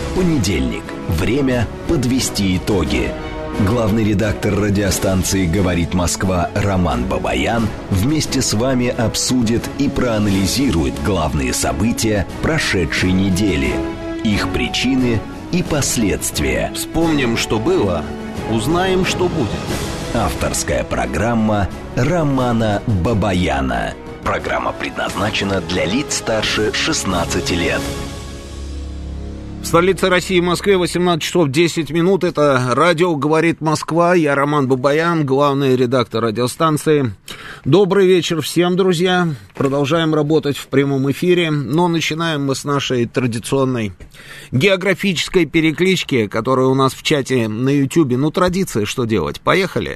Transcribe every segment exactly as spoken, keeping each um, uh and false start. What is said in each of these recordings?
Понедельник. Время подвести итоги. Главный редактор радиостанции «Говорит Москва» Роман Бабаян вместе с вами обсудит и проанализирует главные события прошедшей недели, их причины и последствия. Вспомним, что было, узнаем, что будет. Авторская программа Романа Бабаяна. Программа предназначена для лиц старше шестнадцати лет. В столице России, Москве, восемнадцать часов десять минут. Это радио «Говорит Москва». Я Роман Бабаян, главный редактор радиостанции. Добрый вечер всем, друзья. Продолжаем работать в прямом эфире. Но начинаем мы с нашей традиционной географической переклички, которая у нас в чате на Ютьюбе. Ну, традиция, что делать? Поехали.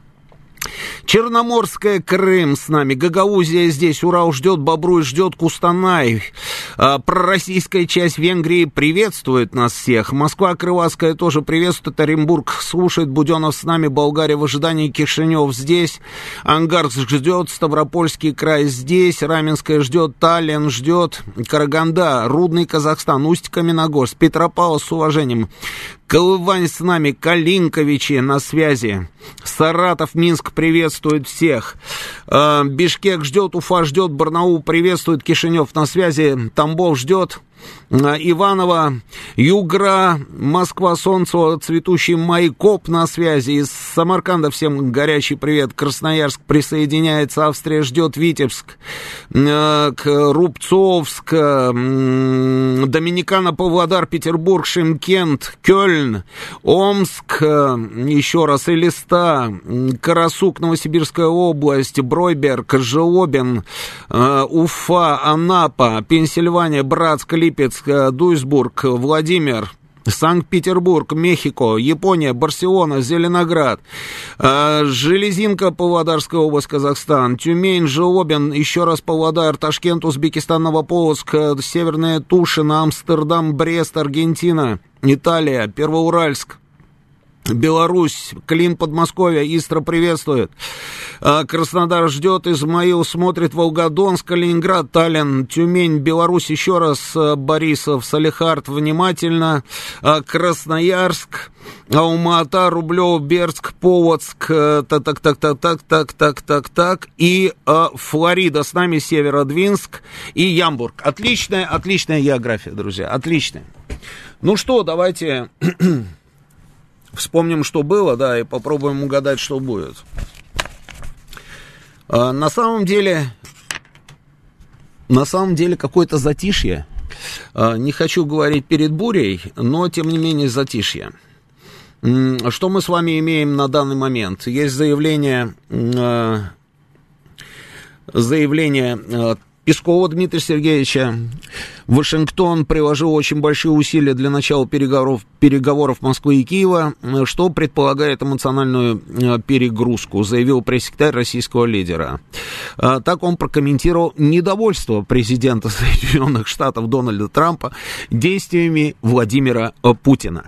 Черноморская, Крым с нами, Гагаузия здесь, Урал ждет, Бобруй ждет, Кустанай. А, пророссийская часть Венгрии приветствует нас всех. Москва, Крылатская тоже приветствует, Оренбург слушает, Буденов с нами, Болгария в ожидании, Кишинев здесь, Ангарск ждет, Ставропольский край здесь, Раменская ждет, Таллин ждет, Караганда, Рудный, Казахстан, Усть-Каменогорск, Петропавл с уважением, Колывань с нами, Калинковичи на связи, Саратов, Минск приветствует всех, Бишкек ждет, Уфа ждет, Барнаул приветствует, Кишинев на связи, Тамбов ждет, Иваново, Югра, Москва, Солнце, цветущий Майкоп на связи, из Самарканда всем горячий привет, Красноярск присоединяется, Австрия ждет, Витебск, Рубцовск, Доминикана, Павлодар, Петербург, Шымкент, Кёльн, Омск, еще раз, Элиста, Карасук, Новосибирская область, Бройберг, Жлобин, Уфа, Анапа, Пенсильвания, Братск, Липецк, Дуйсбург, Владимир, Санкт-Петербург, Мехико, Япония, Барселона, Зеленоград, Железинка, Павлодарская область, Казахстан, Тюмень, Жлобин, еще раз Павлодар, Ташкент, Узбекистан, Новополоцк, Северная Тушина, Амстердам, Брест, Аргентина, Италия, Первоуральск, Беларусь, Клин, Подмосковье, Истра приветствует. Краснодар ждет, Измаил смотрит, Волгодонск, Калининград, Таллин, Тюмень, Беларусь, еще раз Борисов, Салехард, внимательно, Красноярск, Алма-Ата, Рублев, Бердск, Полоцк, так-так-так-так-так-так-так-так, и Флорида с нами, Северодвинск и Ямбург. Отличная, отличная география, друзья, отличная. Ну что, давайте... Вспомним, что было, да, и попробуем угадать, что будет. А, на самом деле, на самом деле какое-то затишье. А, не хочу говорить перед бурей, но, тем не менее, затишье. Что мы с вами имеем на данный момент? Есть заявление, а, заявление а, Пескова Дмитрия Сергеевича. Вашингтон приложил очень большие усилия для начала переговоров, переговоров Москвы и Киева, что предполагает эмоциональную перегрузку, заявил пресс-секретарь российского лидера. Так он прокомментировал недовольство президента Соединенных Штатов Дональда Трампа действиями Владимира Путина.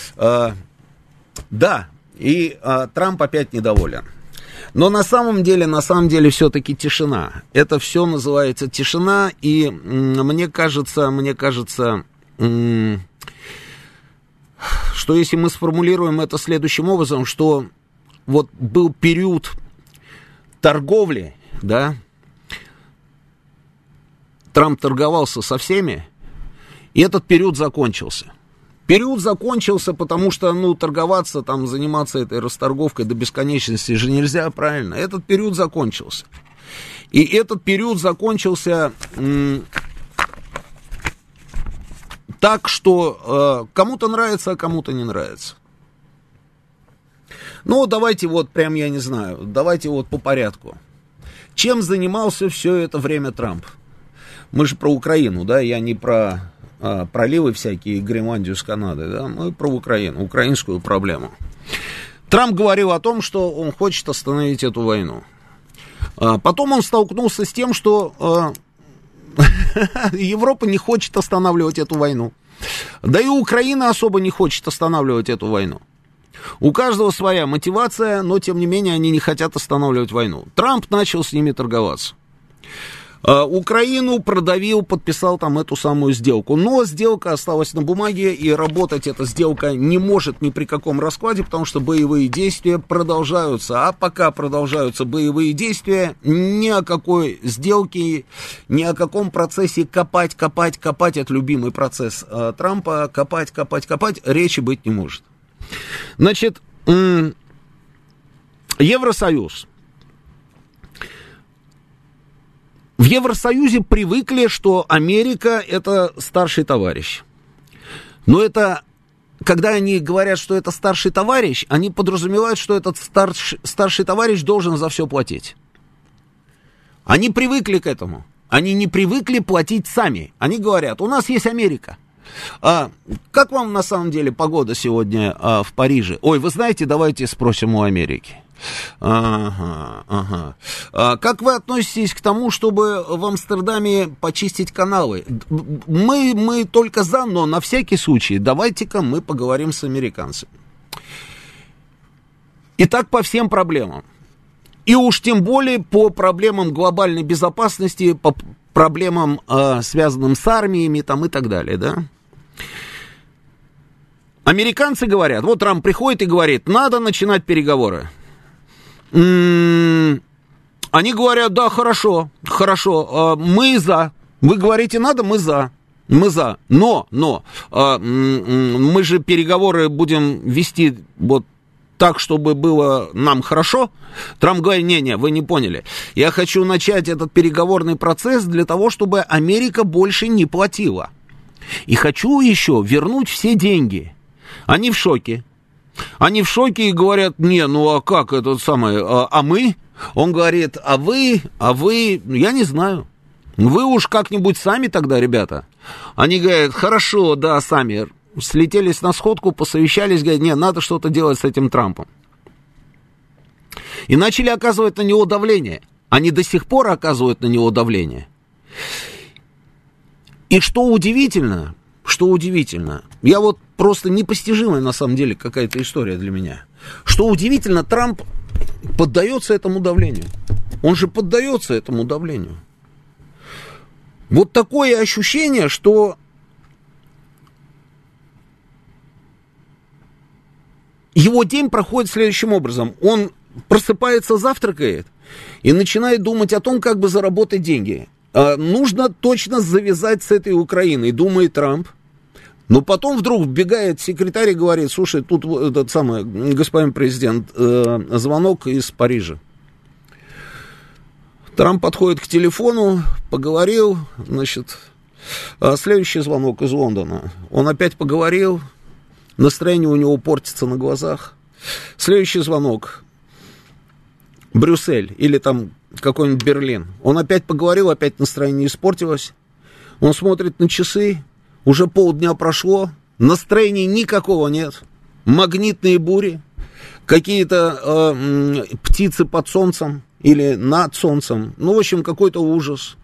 Да, и Трамп опять недоволен. Но на самом деле, на самом деле все-таки тишина. Это все называется тишина, и мне кажется, мне кажется, что если мы сформулируем это следующим образом, что вот был период торговли, да, Трамп торговался со всеми, и этот период закончился. Период закончился, потому что, ну, торговаться, там, заниматься этой расторговкой до бесконечности же нельзя, правильно? Этот период закончился. И этот период закончился м- так, что э, кому-то нравится, а кому-то не нравится. Ну, давайте вот прям, я не знаю, давайте вот по порядку. Чем занимался все это время Трамп? Мы же про Украину, да, я не про... проливы всякие, Гренландию с Канадой, да, мы про Украину, украинскую проблему. Трамп говорил о том, что он хочет остановить эту войну. Потом он столкнулся с тем, что Европа не хочет останавливать эту войну. Да и Украина особо не хочет останавливать эту войну. У каждого своя мотивация, но тем не менее они не хотят останавливать войну. Трамп начал с ними торговаться. Украину продавил, подписал там эту самую сделку. Но сделка осталась на бумаге, и работать эта сделка не может ни при каком раскладе, потому что боевые действия продолжаются. А пока продолжаются боевые действия, ни о какой сделке, ни о каком процессе копать, копать, копать, это любимый процесс Трампа, копать, копать, копать, речи быть не может. Значит, Евросоюз. В Евросоюзе привыкли, что Америка – это старший товарищ. Но это, когда они говорят, что это старший товарищ, они подразумевают, что этот старш, старший товарищ должен за все платить. Они привыкли к этому. Они не привыкли платить сами. Они говорят, у нас есть Америка. А, как вам на самом деле погода сегодня а, в Париже? Ой, вы знаете, давайте спросим у Америки. Ага, ага. А как вы относитесь к тому, чтобы в Амстердаме почистить каналы? Мы, мы только за, но на всякий случай давайте-ка мы поговорим с американцами. И так по всем проблемам. И уж тем более по проблемам глобальной безопасности, по проблемам, э, связанным с армиями там, и так далее, да? Американцы говорят, вот Трамп приходит и говорит, надо начинать переговоры. М-м- они говорят, да, хорошо, хорошо, э, мы за. Вы говорите, надо, мы за. Мы за. Но, но, э, м-м- мы же переговоры будем вести вот так, чтобы было нам хорошо. Трамп говорит, не-не, вы не поняли. Я хочу начать этот переговорный процесс для того, чтобы Америка больше не платила. И хочу еще вернуть все деньги. Они в шоке. Они в шоке и говорят, не, ну а как это самое, а, а мы? Он говорит, а вы, а вы, я не знаю. Вы уж как-нибудь сами тогда, ребята. Они говорят, хорошо, да, сами. Слетелись на сходку, посовещались, говорят, нет, надо что-то делать с этим Трампом. И начали оказывать на него давление. Они до сих пор оказывают на него давление. И что удивительно, что удивительно, я вот просто непостижимая на самом деле какая-то история для меня. Что удивительно, Трамп поддается этому давлению. Он же поддается этому давлению. Вот такое ощущение, что его день проходит следующим образом. Он просыпается, завтракает и начинает думать о том, как бы заработать деньги. А, нужно точно завязать с этой Украиной, думает Трамп. Но потом вдруг вбегает секретарь и говорит, слушай, тут этот самый господин президент, э, звонок из Парижа. Трамп подходит к телефону, поговорил, значит, а следующий звонок из Лондона. Он опять поговорил, настроение у него портится на глазах. Следующий звонок. Брюссель или там какой-нибудь Берлин. Он опять поговорил, опять настроение испортилось. Он смотрит на часы, уже полдня прошло, настроения никакого нет. Магнитные бури, какие-то э, птицы под солнцем или над солнцем. Ну, в общем, какой-то ужас.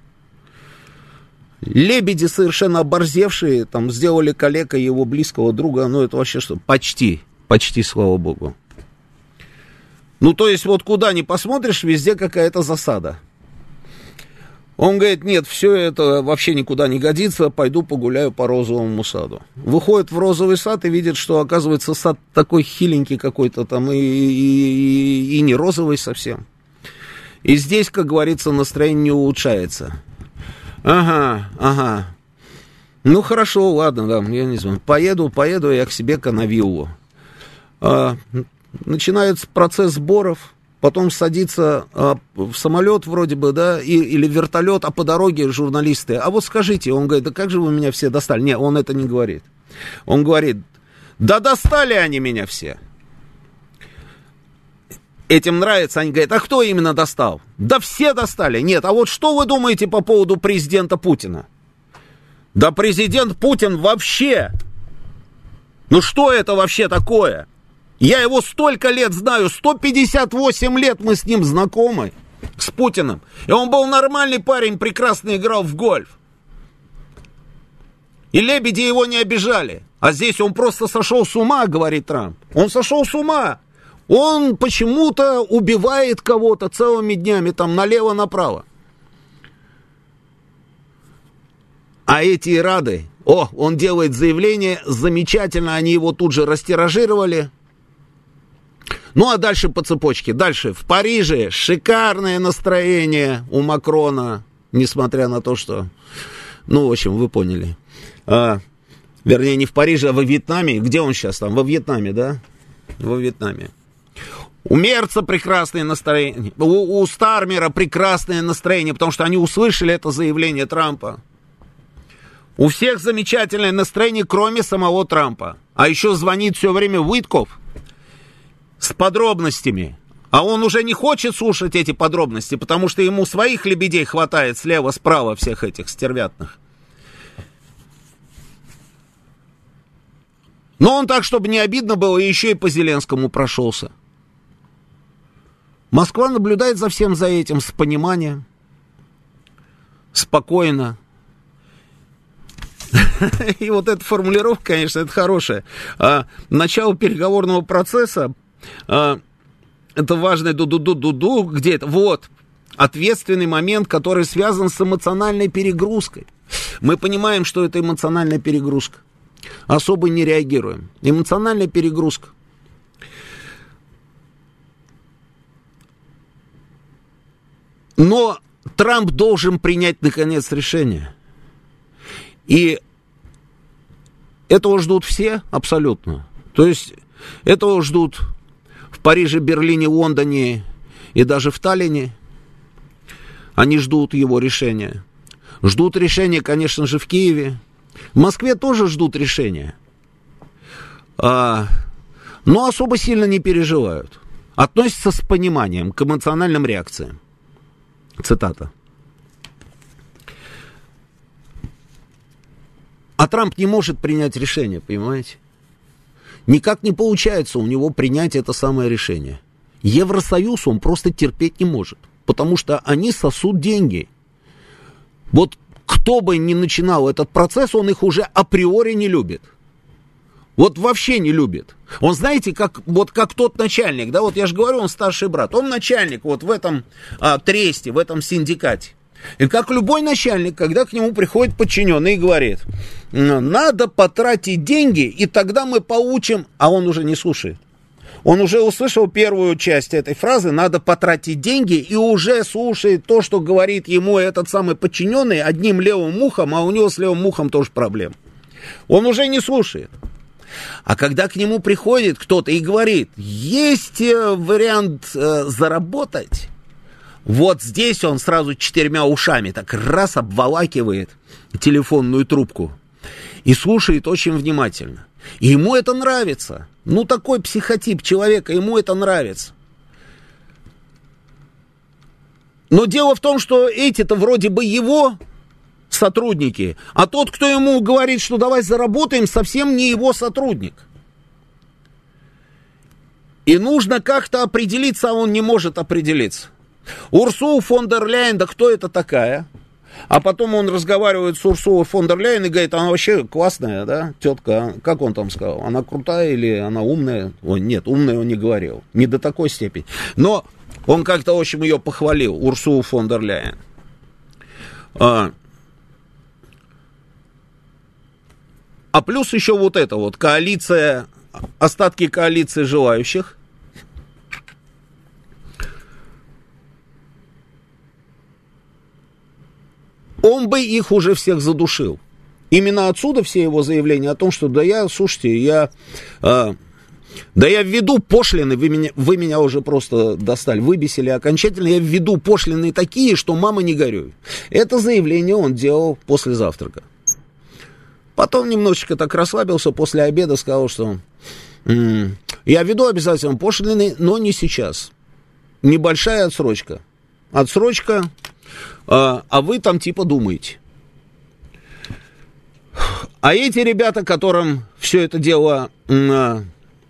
Лебеди совершенно оборзевшие, там, сделали калекой его близкого друга. Ну, это вообще что? Почти, почти, слава богу. Ну, то есть, вот куда ни посмотришь, везде какая-то засада. Он говорит, нет, все это вообще никуда не годится, пойду погуляю по розовому саду. Выходит в розовый сад и видит, что, оказывается, сад такой хиленький какой-то там, и, и, и не розовый совсем. И здесь, как говорится, настроение не улучшается. Ага, ага. Ну, хорошо, ладно, да, я не знаю. Поеду, поеду я к себе-ка на виллу. А, начинается процесс сборов. Потом садится а, в самолет вроде бы, да, и, или вертолет, а по дороге журналисты. А вот скажите, он говорит, да как же вы меня все достали? Нет, он это не говорит. Он говорит, да достали они меня все. Этим нравится, они говорят, а кто именно достал? Да все достали. Нет, а вот что вы думаете по поводу президента Путина? Да президент Путин вообще. Ну что это вообще такое? Я его столько лет знаю, сто пятьдесят восемь лет мы с ним знакомы, с Путиным. И он был нормальный парень, прекрасно играл в гольф. И лебеди его не обижали. А здесь он просто сошел с ума, говорит Трамп. Он сошел с ума. Он почему-то убивает кого-то целыми днями, там, налево-направо. А эти и рады. О, он делает заявление, замечательно, они его тут же растиражировали. Ну, а дальше по цепочке. Дальше в Париже шикарное настроение у Макрона, несмотря на то, что... Ну, в общем, вы поняли. А, вернее, не в Париже, а во Вьетнаме. Где он сейчас там? Во Вьетнаме, да? Во Вьетнаме. У Мерца прекрасное настроение. У, у Стармера прекрасное настроение, потому что они услышали это заявление Трампа. У всех замечательное настроение, кроме самого Трампа. А еще звонит все время Уитков с подробностями. А он уже не хочет слушать эти подробности, потому что ему своих лебедей хватает слева-справа всех этих стервятных. Но он так, чтобы не обидно было, еще и по Зеленскому прошелся. Москва наблюдает за всем за этим с пониманием, спокойно. И вот эта формулировка, конечно, это хорошая. А, начало переговорного процесса, а, это важное ду-ду-ду-ду-ду, где это? Вот, ответственный момент, который связан с эмоциональной перегрузкой. Мы понимаем, что это эмоциональная перегрузка. Особо не реагируем. Эмоциональная перегрузка. Но Трамп должен принять, наконец, решение. И этого ждут все абсолютно. То есть этого ждут в Париже, Берлине, Лондоне и даже в Таллине. Они ждут его решения. Ждут решения, конечно же, в Киеве. В Москве тоже ждут решения. А, но особо сильно не переживают. Относятся с пониманием к эмоциональным реакциям. Цитата. А Трамп не может принять решение, понимаете? Никак не получается у него принять это самое решение. Евросоюз он просто терпеть не может, потому что они сосут деньги. Вот кто бы ни начинал этот процесс, он их уже априори не любит. Вот вообще не любит. Он, знаете, как, вот как тот начальник, да, вот я же говорю, он старший брат, он начальник вот в этом а, тресте, в этом синдикате. И как любой начальник, когда к нему приходит подчиненный и говорит, надо потратить деньги, и тогда мы получим, а он уже не слушает. Он уже услышал первую часть этой фразы, надо потратить деньги, и уже слушает то, что говорит ему этот самый подчиненный одним левым ухом, а у него с левым ухом тоже проблема. Он уже не слушает. А когда к нему приходит кто-то и говорит, есть вариант э, заработать, вот здесь он сразу четырьмя ушами так раз обволакивает телефонную трубку и слушает очень внимательно. И ему это нравится. Ну, такой психотип человека, ему это нравится. Но дело в том, что эти-то вроде бы его сотрудники, а тот, кто ему говорит, что давай заработаем, совсем не его сотрудник. И нужно как-то определиться, а он не может определиться. Урсула фон дер Ляйен, да кто это такая? А потом он разговаривает с Урсулой фон дер Ляйен и говорит, она вообще классная, да, тетка, как он там сказал, она крутая или она умная? Ой, нет, умная он не говорил, не до такой степени. Но он как-то, в общем, ее похвалил, Урсулу фон дер Ляйен. А, а плюс еще вот это вот, коалиция, остатки коалиции желающих. Он бы их уже всех задушил. Именно отсюда все его заявления о том, что да я, слушайте, я, э, да я введу пошлины, вы меня, вы меня уже просто достали, выбесили окончательно, я введу пошлины такие, что мама не горюй. Это заявление он делал после завтрака. Потом немножечко так расслабился, после обеда сказал, что м-м, я введу обязательно пошлины, но не сейчас. Небольшая отсрочка. Отсрочка... А, а вы там типа думаете. А эти ребята, которым все это дело а,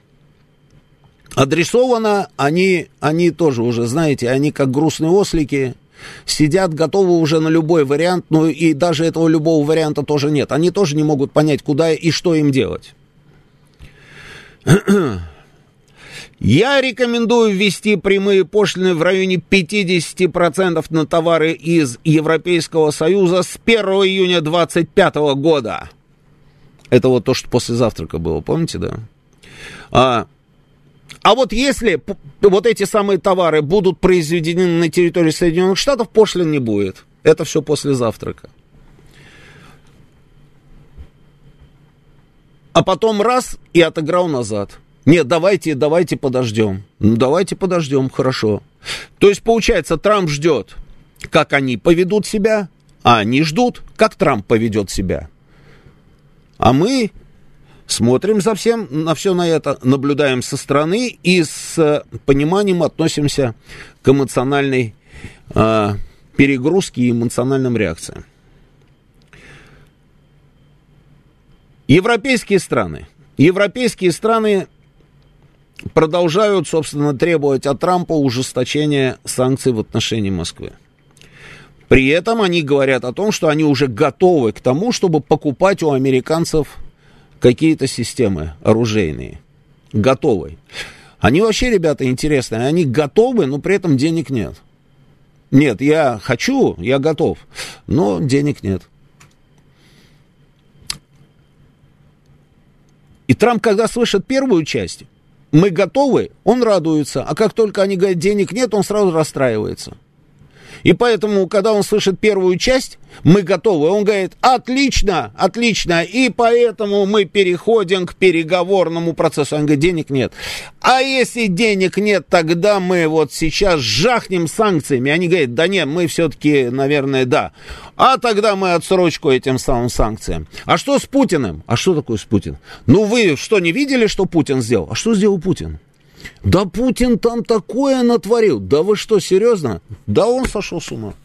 адресовано, они, они тоже уже, знаете, они как грустные ослики, сидят, готовы уже на любой вариант, ну и даже этого любого варианта тоже нет. Они тоже не могут понять, куда и что им делать. Я рекомендую ввести прямые пошлины в районе пятьдесят процентов на товары из Европейского Союза с первого июня двадцать пятого года. Это вот то, что после завтрака было, помните, да? А, а вот если вот эти самые товары будут произведены на территории Соединенных Штатов, пошлин не будет. Это все после завтрака. А потом раз и отыграл назад. Нет, давайте, давайте подождем. Ну, давайте подождем, хорошо. То есть, получается, Трамп ждет, как они поведут себя, а они ждут, как Трамп поведет себя. А мы смотрим за всем, на все на это, наблюдаем со стороны и с пониманием относимся к эмоциональной э, перегрузке и эмоциональным реакциям. Европейские страны. Европейские страны продолжают, собственно, требовать от Трампа ужесточения санкций в отношении Москвы. При этом они говорят о том, что они уже готовы к тому, чтобы покупать у американцев какие-то системы оружейные. Готовы. Они вообще, ребята, интересные. Они готовы, но при этом денег нет. Нет, я хочу, я готов, но денег нет. И Трамп, когда слышит первую часть, мы готовы, он радуется. А как только они говорят, денег нет, он сразу расстраивается. И поэтому, когда он слышит первую часть, мы готовы, он говорит, отлично, отлично, и поэтому мы переходим к переговорному процессу. Он говорит, денег нет. А если денег нет, тогда мы вот сейчас жахнем санкциями. Они говорят, да нет, мы все-таки, наверное, да. А тогда мы отсрочку этим самым санкциям. А что с Путиным? А что такое с Путиным? Ну вы что, не видели, что Путин сделал? А что сделал Путин? Да Путин там такое натворил. Да вы что, серьезно? Да он сошел с ума.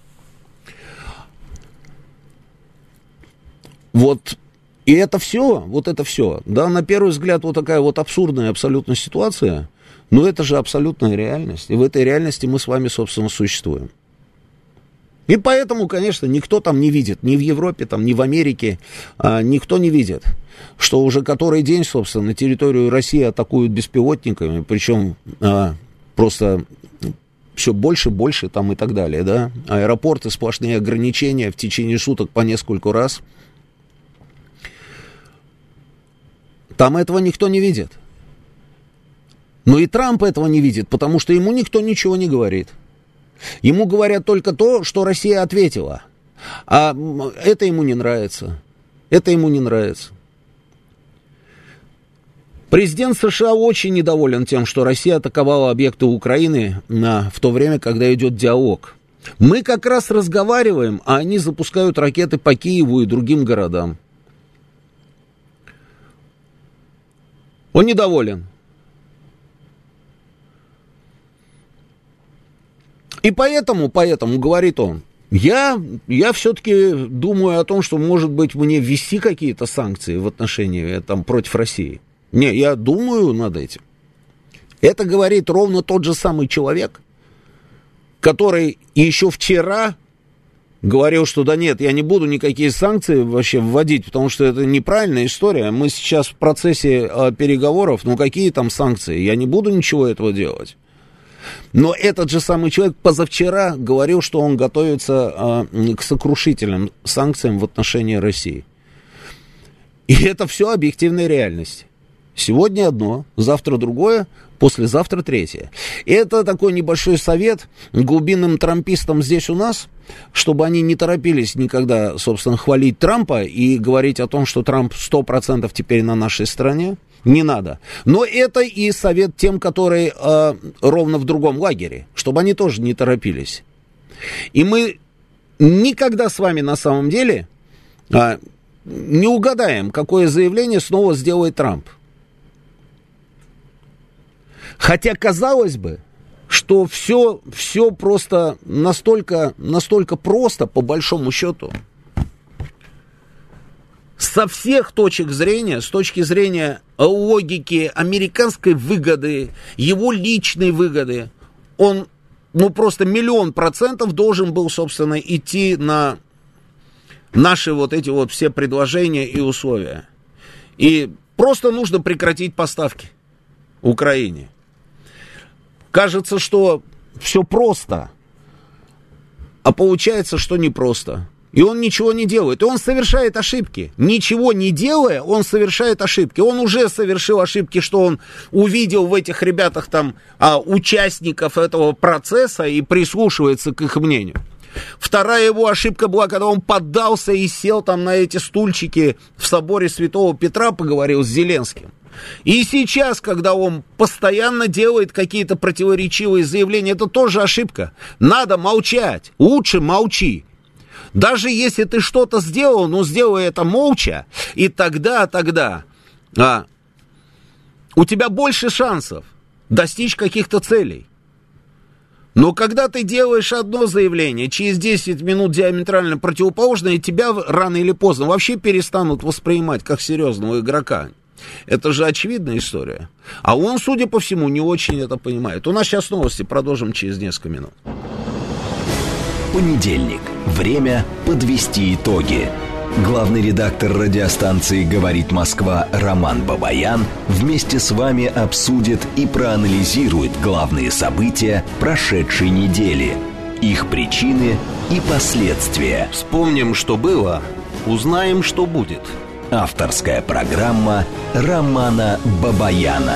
Вот, и это все, вот это все. Да, на первый взгляд, вот такая вот абсурдная абсолютно ситуация, но это же абсолютная реальность. И в этой реальности мы с вами, собственно, существуем. И поэтому, конечно, никто там не видит, ни в Европе, там, ни в Америке, а, никто не видит, что уже который день, собственно, на территорию России атакуют беспилотниками, причем а, просто все больше, больше там и так далее, да. Аэропорты, сплошные ограничения в течение суток по нескольку раз. Там этого никто не видит. Но и Трамп этого не видит, потому что ему никто ничего не говорит. Ему говорят только то, что Россия ответила. А это ему не нравится. Это ему не нравится. Президент США очень недоволен тем, что Россия атаковала объекты Украины на, в то время, когда идет диалог. Мы как раз разговариваем, а они запускают ракеты по Киеву и другим городам. Он недоволен. И поэтому, поэтому, говорит он, я, я все-таки думаю о том, что, может быть, мне ввести какие-то санкции в отношении, там, против России. Не, я думаю над этим. Это говорит ровно тот же самый человек, который еще вчера говорил, что да нет, я не буду никакие санкции вообще вводить, потому что это неправильная история. Мы сейчас в процессе э, переговоров, ну какие там санкции? Я не буду ничего этого делать. Но этот же самый человек позавчера говорил, что он готовится э, к сокрушительным санкциям в отношении России. И это все объективная реальность. Сегодня одно, завтра другое, послезавтра третье. И это такой небольшой совет глубинным трампистам здесь у нас, чтобы они не торопились никогда, собственно, хвалить Трампа и говорить о том, что Трамп сто процентов теперь на нашей стороне. Не надо. Но это и совет тем, которые э, ровно в другом лагере, чтобы они тоже не торопились. И мы никогда с вами на самом деле э, не угадаем, какое заявление снова сделает Трамп. Хотя, казалось бы, что все, все просто настолько, настолько просто, по большому счету. Со всех точек зрения, с точки зрения логики американской выгоды, его личной выгоды, он, ну, просто миллион процентов должен был, собственно, идти на наши вот эти вот все предложения и условия. И просто нужно прекратить поставки Украине. Кажется, что все просто, а получается, что непросто. И он ничего не делает, и он совершает ошибки. Ничего не делая, он совершает ошибки. Он уже совершил ошибки, что он увидел в этих ребятах там а, участников этого процесса и прислушивается к их мнению. Вторая его ошибка была, когда он поддался и сел там на эти стульчики в соборе Святого Петра, поговорил с Зеленским. И сейчас, когда он постоянно делает какие-то противоречивые заявления, это тоже ошибка. Надо молчать, лучше молчи. Даже если ты что-то сделал, ну, сделай это молча, и тогда, тогда а, у тебя больше шансов достичь каких-то целей. Но когда ты делаешь одно заявление, через десять минут диаметрально противоположное, тебя рано или поздно вообще перестанут воспринимать как серьезного игрока. Это же очевидная история. А он, судя по всему, не очень это понимает. У нас сейчас новости, продолжим через несколько минут. Понедельник. Время подвести итоги. Главный редактор радиостанции «Говорит Москва» Роман Бабаян вместе с вами обсудит и проанализирует главные события прошедшей недели, их причины и последствия. Вспомним, что было, узнаем, что будет. Авторская программа Романа Бабаяна.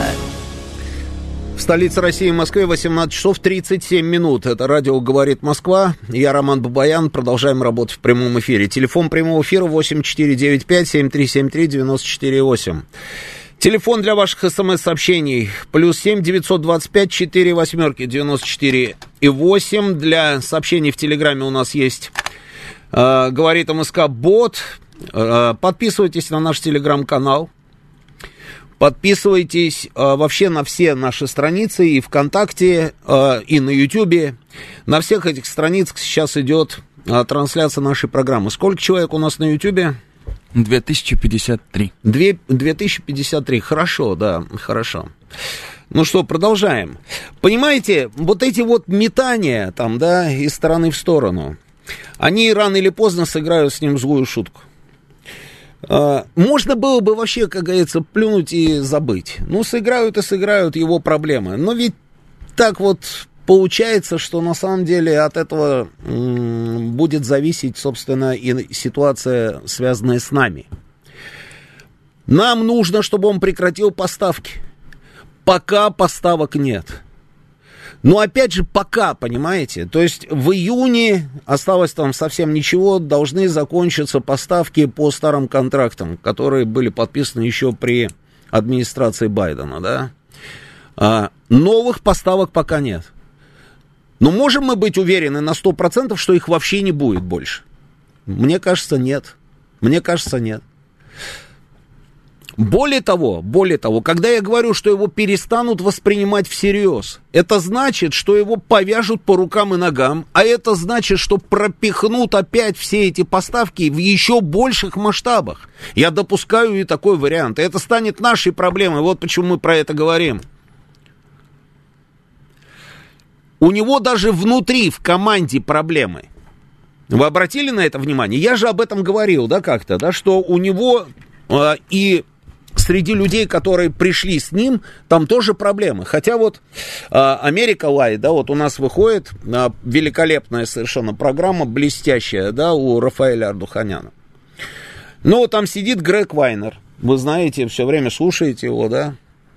В столице России, Москве, восемнадцать часов тридцать семь минут. Это радио «Говорит Москва». Я Роман Бабаян. Продолжаем работать в прямом эфире. Телефон прямого эфира восемь четыре девять пять семь три семь три девять четыре восемь. Телефон для ваших смс-сообщений. Плюс семь девятьсот двадцать пять четыре восьмерки девяносто четыре и восемь. Для сообщений в Телеграме у нас есть э, «Говорит МСК» бот. Э, подписывайтесь на наш Телеграм-канал. Подписывайтесь э, вообще на все наши страницы и ВКонтакте, э, и на Ютубе. На всех этих страницах сейчас идет э, трансляция нашей программы. Сколько человек у нас на Ютубе? две тысячи пятьдесят три. две тысячи пятьдесят три, хорошо, да, хорошо. Ну что, продолжаем. Понимаете, вот эти вот метания там, да, из стороны в сторону, они рано или поздно сыграют с ним злую шутку. Можно было бы вообще, как говорится, плюнуть и забыть. Ну, сыграют и сыграют его проблемы. Но ведь так вот получается, что на самом деле от этого м- будет зависеть, собственно, и ситуация, связанная с нами. Нам нужно, чтобы он прекратил поставки. Пока поставок нет. Но опять же, пока, понимаете, то есть в июне, осталось там совсем ничего, должны закончиться поставки по старым контрактам, которые были подписаны еще при администрации Байдена, да. А, новых поставок пока нет. Но можем мы быть уверены на сто процентов, что их вообще не будет больше? Мне кажется, нет. Мне кажется, нет. Более того, более того, когда я говорю, что его перестанут воспринимать всерьез, это значит, что его повяжут по рукам и ногам, а это значит, что пропихнут опять все эти поставки в еще больших масштабах. Я допускаю и такой вариант. И это станет нашей проблемой. Вот почему мы про это говорим. У него даже внутри, в команде проблемы. Вы обратили на это внимание? Я же об этом говорил, да, как-то, да, что у него э, и... среди людей, которые пришли с ним, там тоже проблемы. Хотя вот Америка Лайт, да, вот у нас выходит а, великолепная совершенно программа, блестящая, да, у Рафаэля Ардуханяна. Ну, вот там сидит Грег Вайнер, вы знаете, все время слушаете его, да.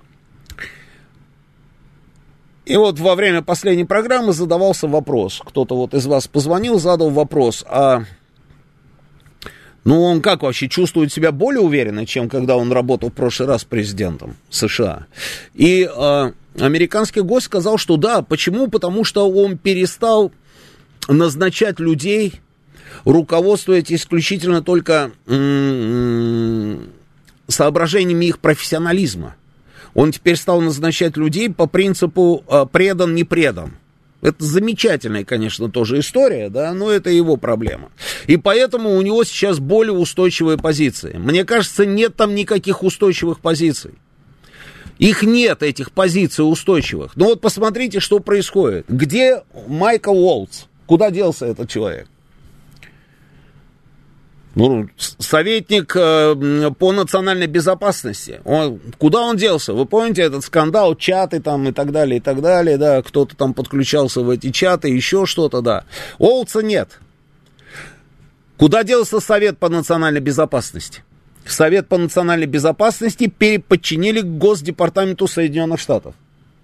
И вот во время последней программы задавался вопрос. Кто-то вот из вас позвонил, задал вопрос, а... Ну, он как вообще чувствует себя более уверенно, чем когда он работал в прошлый раз президентом США. И э, американский гость сказал, что да, почему? Потому что он перестал назначать людей, руководствуясь исключительно только м-м, соображениями их профессионализма. Он теперь стал назначать людей по принципу э, предан, не предан. Это замечательная, конечно, тоже история, да, но это его проблема. И поэтому у него сейчас более устойчивые позиции. Мне кажется, нет там никаких устойчивых позиций. Их нет, этих позиций устойчивых. Но вот посмотрите, что происходит. Где Майкл Уолтс? Куда делся этот человек? Ну, советник э, по национальной безопасности. Он, куда он делся? Вы помните этот скандал, чаты там и так далее, и так далее, да, кто-то там подключался в эти чаты, еще что-то, да. Олдса нет. Куда делся Совет по национальной безопасности? Совет по национальной безопасности переподчинили Госдепартаменту Соединенных Штатов.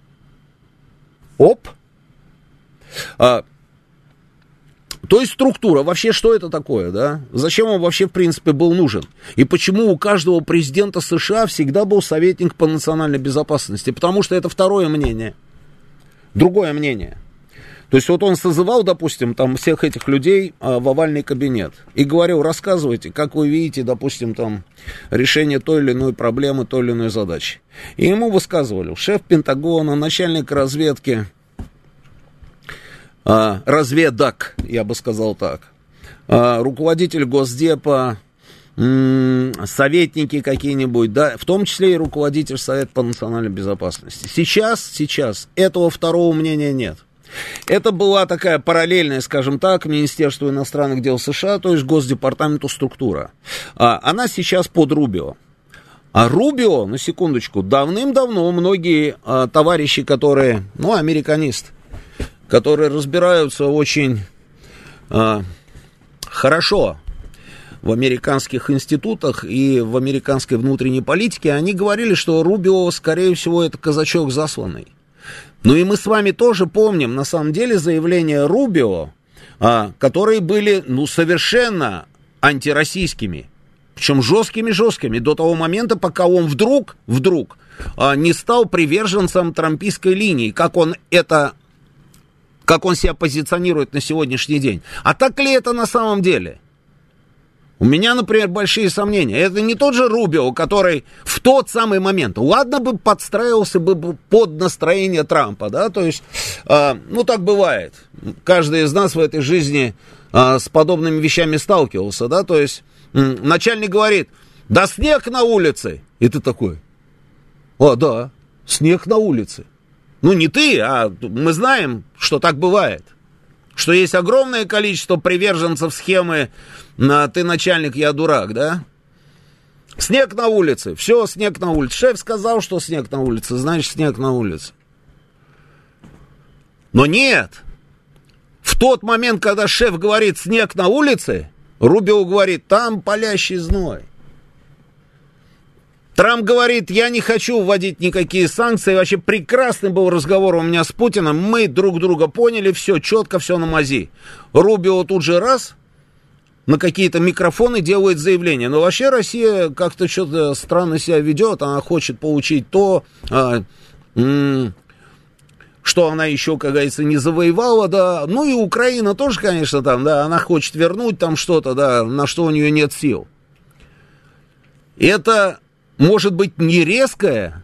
Оп. А, то есть структура, вообще что это такое, да? Зачем он вообще в принципе был нужен? И почему у каждого президента США всегда был советник по национальной безопасности? Потому что это второе мнение, другое мнение. То есть вот он созывал, допустим, там всех этих людей а, в овальный кабинет и говорил, рассказывайте, как вы видите, допустим, там решение той или иной проблемы, той или иной задачи. И ему высказывали шеф Пентагона, начальник разведки, а, разведок, я бы сказал так, а, руководитель Госдепа, м- советники какие-нибудь, да, в том числе и руководитель Совета по национальной безопасности. Сейчас, сейчас этого второго мнения нет. Это была такая параллельная, скажем так, Министерству иностранных дел США, то есть Госдепартаменту структура. А, она сейчас под Рубио. А Рубио, на секундочку, давным-давно многие а, товарищи, которые, ну, американисты, которые разбираются очень а, хорошо в американских институтах и в американской внутренней политике, они говорили, что Рубио, скорее всего, это казачок засланный. Ну и мы с вами тоже помним, на самом деле, заявления Рубио, а, которые были, ну, совершенно антироссийскими, причем жесткими-жесткими, до того момента, пока он вдруг, вдруг а, не стал приверженцем трампийской линии, как он это, как он себя позиционирует на сегодняшний день. А так ли это на самом деле? У меня, например, большие сомнения. Это не тот же Рубио, который в тот самый момент, ладно бы подстраивался бы под настроение Трампа, да, то есть, э, ну, так бывает. Каждый из нас в этой жизни э, с подобными вещами сталкивался, да, то есть, э, начальник говорит, да снег на улице, и ты такой, а, да, снег на улице. Ну, не ты, а мы знаем, что так бывает. Что есть огромное количество приверженцев схемы «ты начальник, я дурак», да? Снег на улице, все, снег на улице. Шеф сказал, что снег на улице, значит, снег на улице. Но нет. В тот момент, когда шеф говорит «снег на улице», Рубио говорит «там палящий зной». Трамп говорит, я не хочу вводить никакие санкции. Вообще прекрасный был разговор у меня с Путиным. Мы друг друга поняли, все четко, все на мази. Рубио тут же раз на какие-то микрофоны делает заявление. Но вообще Россия как-то что-то странно себя ведет. Она хочет получить то, а, м- что она еще, как говорится, не завоевала, да. Ну и Украина тоже, конечно, там, да, она хочет вернуть там что-то, да, на что у нее нет сил. Это... может быть, не резкая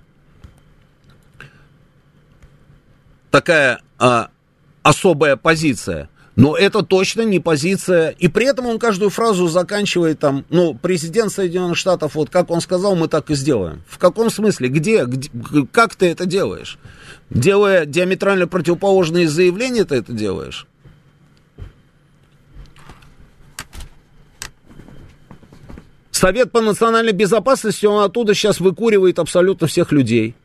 такая а, особая позиция, но это точно не позиция. И при этом он каждую фразу заканчивает там, ну, президент Соединенных Штатов, вот как он сказал, мы так и сделаем. В каком смысле? Где? Где? Как ты это делаешь? Делая диаметрально противоположные заявления, ты это делаешь? Совет по национальной безопасности, он оттуда сейчас выкуривает абсолютно всех людей.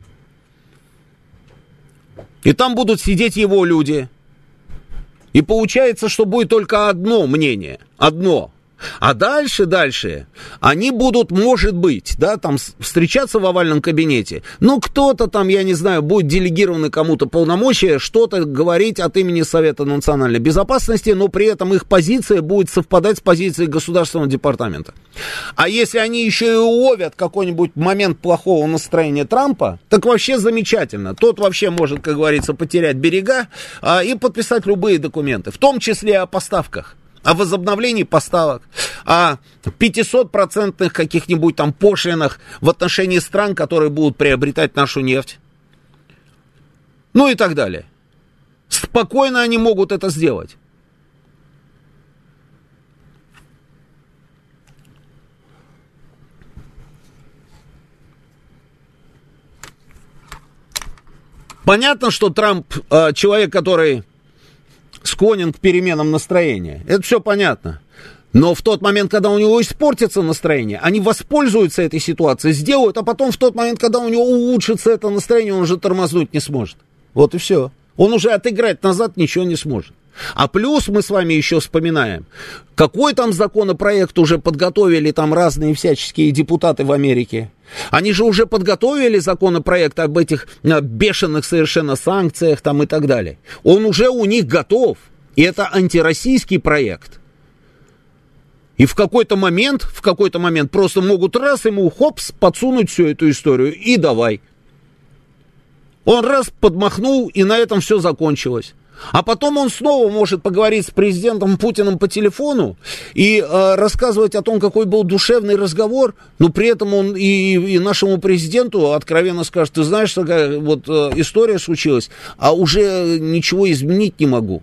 И там будут сидеть его люди. И получается, что будет только одно мнение. Одно. А дальше, дальше, они будут, может быть, да, там встречаться в овальном кабинете. Ну, кто-то там, я не знаю, будет делегированы кому-то полномочия что-то говорить от имени Совета национальной безопасности, но при этом их позиция будет совпадать с позицией Государственного департамента. А если они еще и уловят какой-нибудь момент плохого настроения Трампа, так вообще замечательно. Тот вообще может, как говорится, потерять берега а, и подписать любые документы, в том числе о поставках. О возобновлении поставок, о пятисотпроцентных каких-нибудь там пошлинах в отношении стран, которые будут приобретать нашу нефть. Ну и так далее. Спокойно они могут это сделать. Понятно, что Трамп человек, который склонен к переменам настроения. Это все понятно. Но в тот момент, когда у него испортится настроение, они воспользуются этой ситуацией, сделают, а потом в тот момент, когда у него улучшится это настроение, он уже тормознуть не сможет. Вот и все. Он уже отыграть назад ничего не сможет. А плюс мы с вами еще вспоминаем, какой там законопроект уже подготовили там разные всяческие депутаты в Америке. Они же уже подготовили законопроект об этих бешеных совершенно санкциях там и так далее. Он уже у них готов. И это антироссийский проект. И в какой-то момент, в какой-то момент просто могут раз ему, хопс, подсунуть всю эту историю, и давай. Он раз подмахнул, и на этом все закончилось. А потом он снова может поговорить с президентом Путиным по телефону и э, рассказывать о том, какой был душевный разговор, но при этом он и, и нашему президенту откровенно скажет: ты знаешь, такая вот э, история случилась, а уже ничего изменить не могу.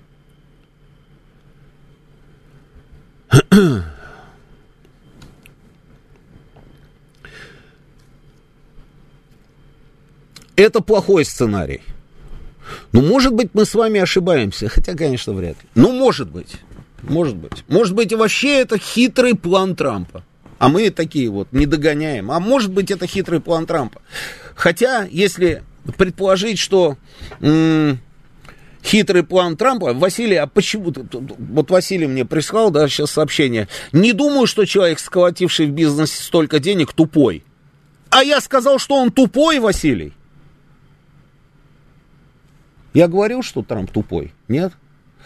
Это плохой сценарий. Ну, может быть, мы с вами ошибаемся, хотя, конечно, вряд ли. Ну, может быть, может быть. Может быть, и вообще это хитрый план Трампа. А мы такие вот не догоняем. А может быть, это хитрый план Трампа. Хотя, если предположить, что... М- Хитрый план Трампа. Василий, а почему... Вот Василий мне прислал, да, сейчас сообщение. Не думаю, что человек, сколотивший в бизнесе столько денег, тупой. А я сказал, что он тупой, Василий. Я говорил, что Трамп тупой? Нет?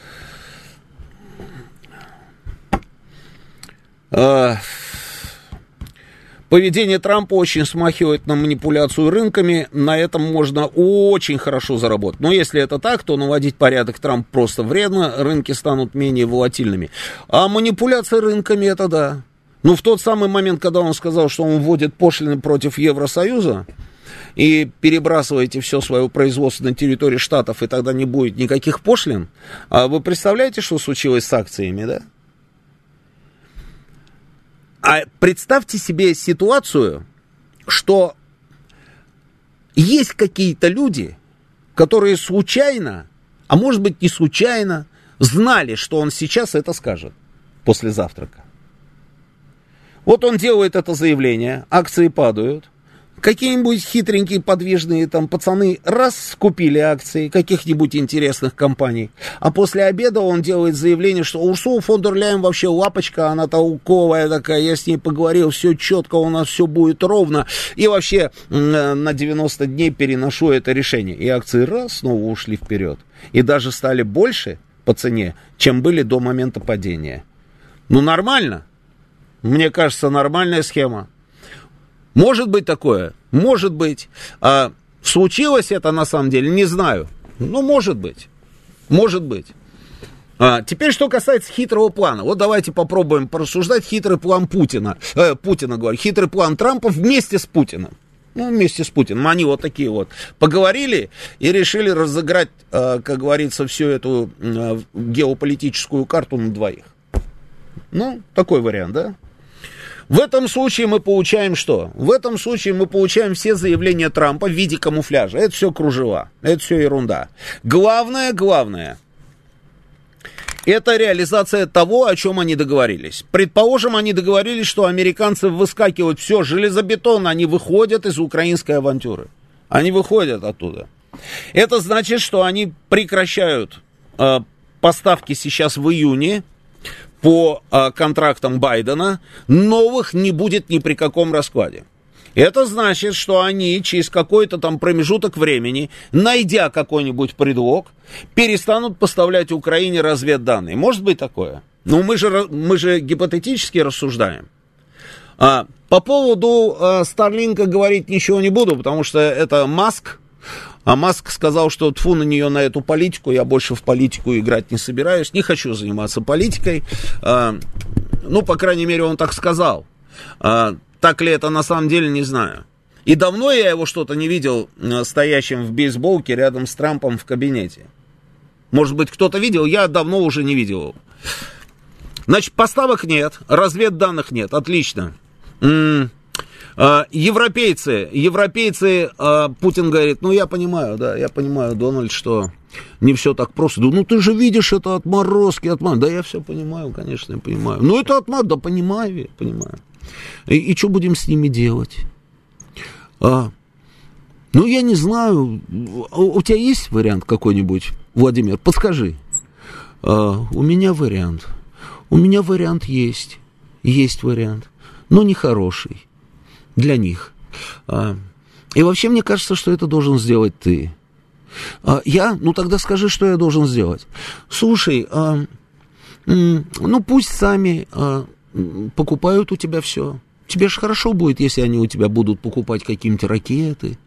А... Поведение Трампа очень смахивает на манипуляцию рынками, на этом можно очень хорошо заработать. Но если это так, то наводить порядок Трамп просто вредно, рынки станут менее волатильными. А манипуляция рынками, это да. Ну, в тот самый момент, когда он сказал, что он вводит пошлины против Евросоюза, и перебрасываете все свое производство на территории Штатов, и тогда не будет никаких пошлин, а вы представляете, что случилось с акциями, да? А представьте себе ситуацию, что есть какие-то люди, которые случайно, а может быть не случайно, знали, что он сейчас это скажет после завтрака. Вот он делает это заявление, акции падают. Какие-нибудь хитренькие подвижные там пацаны раз купили акции каких-нибудь интересных компаний, а после обеда он делает заявление, что Урсула фон дер Ляйен вообще лапочка, она толковая такая, я с ней поговорил, все четко, у нас все будет ровно, и вообще на девяносто дней переношу это решение. И акции раз снова ушли вперед, и даже стали больше по цене, чем были до момента падения. Ну, нормально. Мне кажется, нормальная схема. Может быть такое? Может быть. А случилось это на самом деле? Не знаю. Ну, может быть. Может быть. А, теперь, что касается хитрого плана. Вот давайте попробуем порассуждать хитрый план Путина. Э, Путина, говорю. Хитрый план Трампа вместе с Путиным. Ну, вместе с Путиным. Они вот такие вот поговорили и решили разыграть, э, как говорится, всю эту э, геополитическую карту на двоих. Ну, такой вариант, да? В этом случае мы получаем что? В этом случае мы получаем все заявления Трампа в виде камуфляжа. Это все кружева, это все ерунда. Главное, главное, это реализация того, о чем они договорились. Предположим, они договорились, что американцы выскакивают, все, железобетон, они выходят из украинской авантюры. Они выходят оттуда. Это значит, что они прекращают э, поставки сейчас в июне. По а, контрактам Байдена, новых не будет ни при каком раскладе. Это значит, что они через какой-то там промежуток времени, найдя какой-нибудь предлог, перестанут поставлять Украине разведданные. Может быть такое? Ну, мы же, мы же гипотетически рассуждаем. А, по поводу а, Старлинка говорить ничего не буду, потому что это Маск. А Маск сказал, что тьфу на нее, на эту политику, я больше в политику играть не собираюсь, не хочу заниматься политикой. А, ну, по крайней мере, он так сказал. А, так ли это на самом деле, не знаю. И давно я его что-то не видел стоящим в бейсболке рядом с Трампом в кабинете. Может быть, кто-то видел, я давно уже не видел его. Значит, поставок нет, разведданных нет, отлично. М-м- Европейцы, европейцы, Путин говорит, ну, я понимаю, да, я понимаю, Дональд, что не все так просто. Ну, ты же видишь, это отморозки, отморозки. Да, я все понимаю, конечно, я понимаю. Ну, это отморозки, да, понимаю, я понимаю. И, и что будем с ними делать? А, ну, я не знаю, у, у тебя есть вариант какой-нибудь, Владимир? Подскажи. А, у меня вариант. У меня вариант есть. Есть вариант, но не хороший для них. А, и вообще, мне кажется, что это должен сделать ты. А, я? Ну, тогда скажи, что я должен сделать. Слушай, а, м, ну, пусть сами а, покупают у тебя все. Тебе же хорошо будет, если они у тебя будут покупать какие-нибудь ракеты.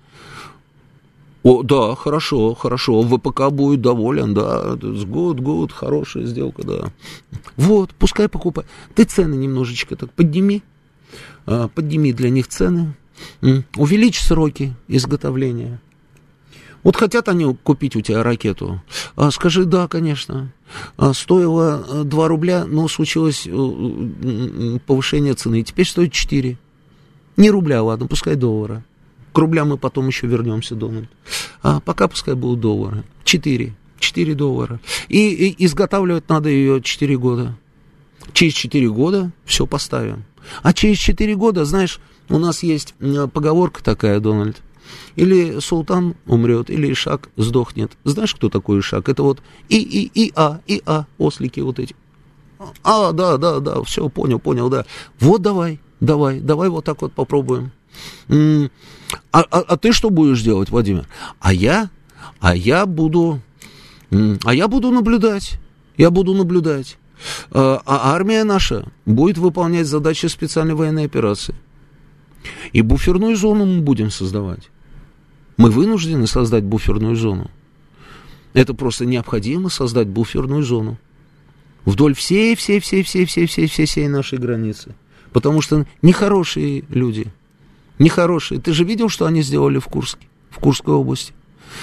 О, да, хорошо, хорошо, ВПК будет доволен, да, гуд, гуд, хорошая сделка, да. Вот, пускай покупай. Ты цены немножечко так подними, а, подними для них цены, увеличь сроки изготовления. Вот хотят они купить у тебя ракету, а, скажи, да, конечно, а, стоило два рубля, но случилось повышение цены, теперь стоит четыре. Не рубля, ладно, пускай доллара. К рублям мы потом еще вернемся, Дональд. А пока пускай будут доллары. Четыре. Четыре доллара. И, и изготавливать надо ее четыре года. Через четыре года все поставим. А через четыре года, знаешь, у нас есть поговорка такая, Дональд. Или султан умрет, или Ишак сдохнет. Знаешь, кто такой Ишак? Это вот и, и, и, а, и, а, ослики вот эти. А, да, да, да, все, понял, понял, да. Вот давай, давай, давай вот так вот попробуем. А, а, а ты что будешь делать, Владимир? А я, а я буду, а я буду наблюдать, я буду наблюдать. А, а армия наша будет выполнять задачи специальной военной операции. И буферную зону мы будем создавать. Мы вынуждены создать буферную зону. Это просто необходимо создать буферную зону вдоль всей, всей, всей, всей, всей, всей, всей, всей нашей границы. Потому что нехорошие люди. Нехорошие. Ты же видел, что они сделали в Курске, в Курской области?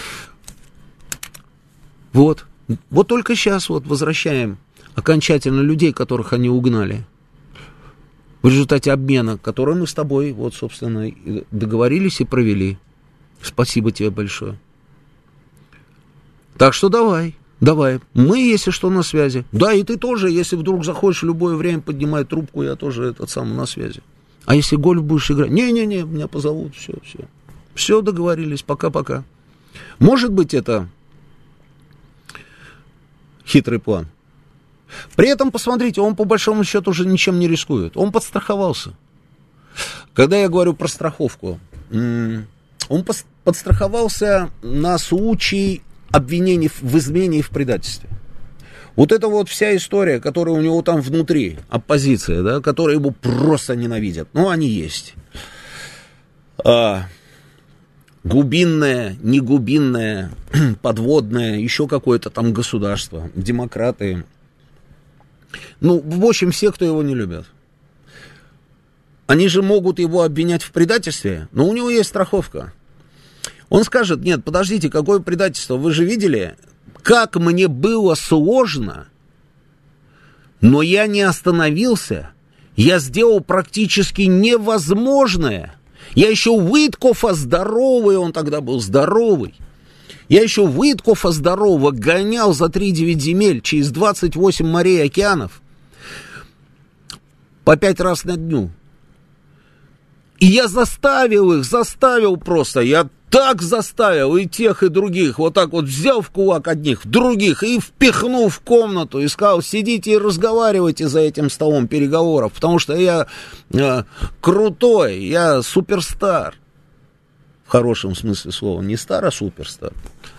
Вот. Вот только сейчас вот возвращаем окончательно людей, которых они угнали. В результате обмена, который мы с тобой, вот, собственно, договорились и провели. Спасибо тебе большое. Так что давай, давай. Мы, если что, на связи. Да, и ты тоже, если вдруг захочешь в любое время поднимать трубку, я тоже этот самый на связи. А если гольф будешь играть? Не-не-не, меня позовут, все, все. Все, договорились, пока-пока. Может быть, это хитрый план. При этом, посмотрите, он по большому счету уже ничем не рискует. Он подстраховался. Когда я говорю про страховку, он подстраховался на случай обвинений в измене и в предательстве. Вот это вот вся история, которая у него там внутри, оппозиция, да, которая его просто ненавидят. Ну, они есть. А, глубинное, неглубинное, подводное, еще какое-то там государство, демократы. Ну, в общем, все, кто его не любят. Они же могут его обвинять в предательстве, но у него есть страховка. Он скажет, нет, подождите, какое предательство? Вы же видели, как мне было сложно, но я не остановился. Я сделал практически невозможное. Я еще Уиткофа здоровый, он тогда был здоровый. Я еще Уиткофа здорового гонял за три девять земель через двадцать восемь морей и океанов по пять раз на дню. И я заставил их, заставил просто, я так заставил и тех, и других, вот так вот взял в кулак одних, других, и впихнул в комнату, и сказал, сидите и разговаривайте за этим столом переговоров, потому что я э, крутой, я суперстар. В хорошем смысле слова, не стар, а суперстар.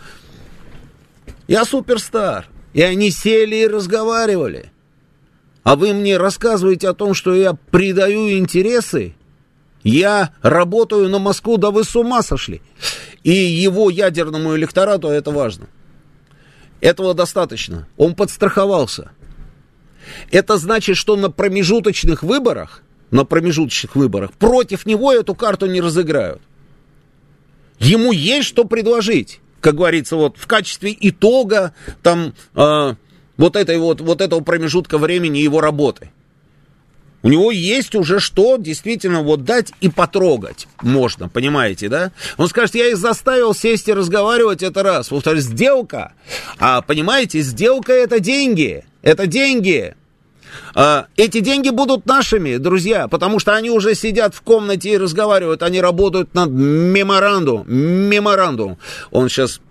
Я суперстар. И они сели и разговаривали. А вы мне рассказываете о том, что я предаю интересы? Я работаю на Москву, да вы с ума сошли. И его ядерному электорату это важно. Этого достаточно. Он подстраховался. Это значит, что на промежуточных выборах, на промежуточных выборах против него эту карту не разыграют. Ему есть что предложить, как говорится, вот в качестве итога там, э, вот, этой вот, вот этого промежутка времени его работы. У него есть уже что действительно вот дать и потрогать можно, понимаете, да? Он скажет, я их заставил сесть и разговаривать, это раз. Во-вторых, сделка. А понимаете, сделка это деньги. Это деньги. А, эти деньги будут нашими, друзья, потому что они уже сидят в комнате и разговаривают. Они работают над меморандум. Меморандум. Он сейчас...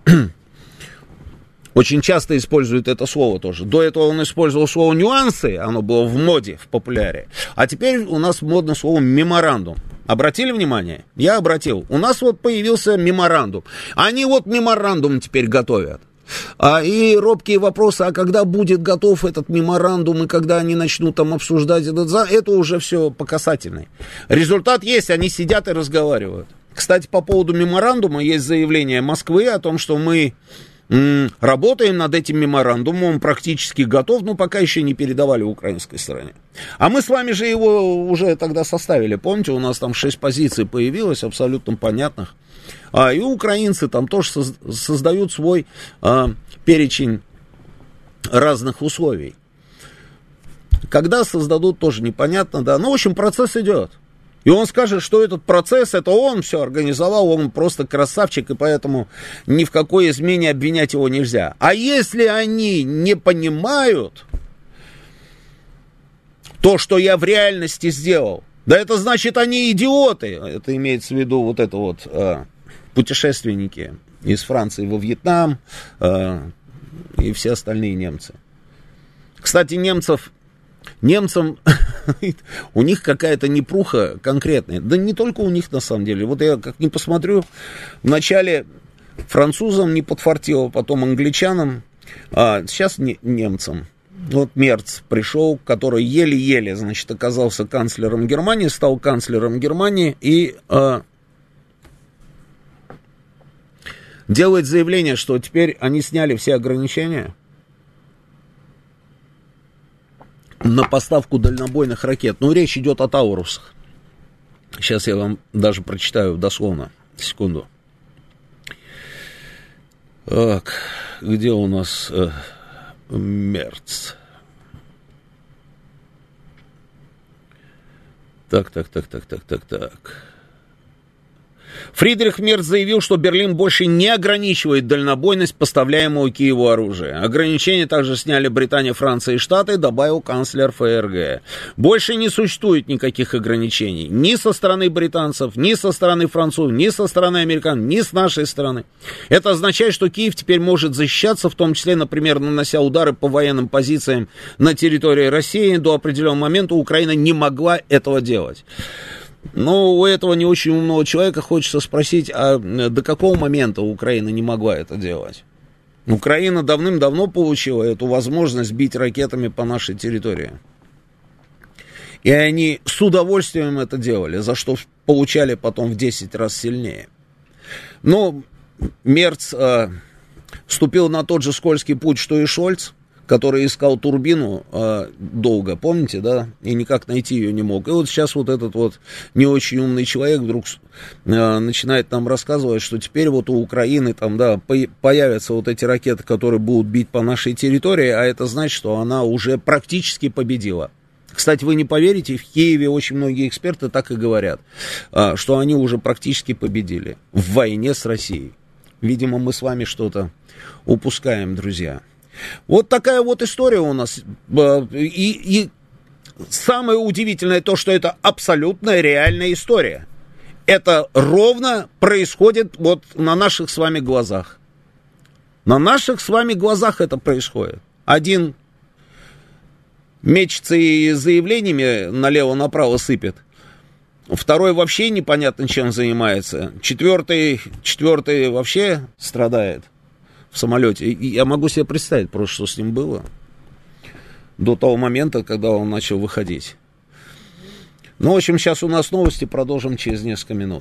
Очень часто использует это слово тоже. До этого он использовал слово «нюансы», оно было в моде, в популяре. А теперь у нас модно слово «меморандум». Обратили внимание? Я обратил. У нас вот появился меморандум. Они вот меморандум теперь готовят. А, и робкие вопросы, а когда будет готов этот меморандум, и когда они начнут там обсуждать этот, это уже все по касательной. Результат есть, они сидят и разговаривают. Кстати, по поводу меморандума есть заявление Москвы о том, что мы... Работаем над этим меморандумом, он практически готов, но пока еще не передавали украинской стороне. А мы с вами же его уже тогда составили, помните, у нас там шесть позиций появилось, абсолютно понятных. А, и украинцы там тоже создают свой а, перечень разных условий. Когда создадут, тоже непонятно, да. Ну, в общем, процесс идет. И он скажет, что этот процесс, это он все организовал, он просто красавчик, и поэтому ни в какой измене обвинять его нельзя. А если они не понимают то, что я в реальности сделал, да это значит, они идиоты. Это имеется в виду вот это вот э, путешественники из Франции во Вьетнам э, и все остальные немцы. Кстати, немцев... Немцам, у них какая-то непруха конкретная. Да не только у них, на самом деле. Вот я как ни посмотрю, вначале французам не подфартило, потом англичанам, а сейчас не, немцам. Вот Мерц пришел, который еле-еле, значит, оказался канцлером Германии, стал канцлером Германии и а, делает заявление, что теперь они сняли все ограничения на поставку дальнобойных ракет. Ну, речь идет о Таурусах. Сейчас я вам даже прочитаю дословно. Секунду. Так, где у нас э, Мерц? Так, так, так, так, так, так, так. Фридрих Мерц заявил, что Берлин больше не ограничивает дальнобойность поставляемого Киеву оружия. Ограничения также сняли Британия, Франция и Штаты, добавил канцлер ФРГ. Больше не существует никаких ограничений. Ни со стороны британцев, ни со стороны французов, ни со стороны американцев, ни с нашей стороны. Это означает, что Киев теперь может защищаться, в том числе, например, нанося удары по военным позициям на территории России. До определенного момента Украина не могла этого делать. Но у этого не очень умного человека хочется спросить, а до какого момента Украина не могла это делать? Украина давным-давно получила эту возможность бить ракетами по нашей территории. И они с удовольствием это делали, за что получали потом в десять раз сильнее. Но Мерц э, вступил на тот же скользкий путь, что и Шольц, который искал турбину э, долго, помните, да, и никак найти ее не мог. И вот сейчас вот этот вот не очень умный человек вдруг э, начинает нам рассказывать, что теперь вот у Украины там, да, по- появятся вот эти ракеты, которые будут бить по нашей территории, а это значит, что она уже практически победила. Кстати, вы не поверите, в Киеве очень многие эксперты так и говорят, э, что они уже практически победили в войне с Россией. Видимо, мы с вами что-то упускаем, друзья. Вот такая вот история у нас. И, и самое удивительное то, что это абсолютно реальная история. Это ровно происходит вот на наших с вами глазах. На наших с вами глазах это происходит. Один мечется и заявлениями налево-направо сыпет. Второй вообще непонятно чем занимается. Четвертый, четвертый вообще страдает в самолете. И я могу себе представить просто, что с ним было до того момента, когда он начал выходить. Ну, в общем, сейчас у нас новости, продолжим через несколько минут.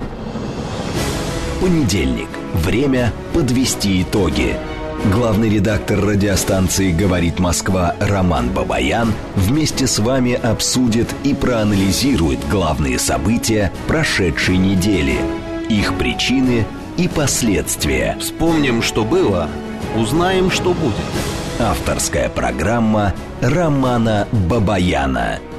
Понедельник. Время подвести итоги. Главный редактор радиостанции «Говорит Москва» Роман Бабаян вместе с вами обсудит и проанализирует главные события прошедшей недели, их причины и последствия. Вспомним, что было, узнаем, что будет. Авторская программа Романа Бабаяна.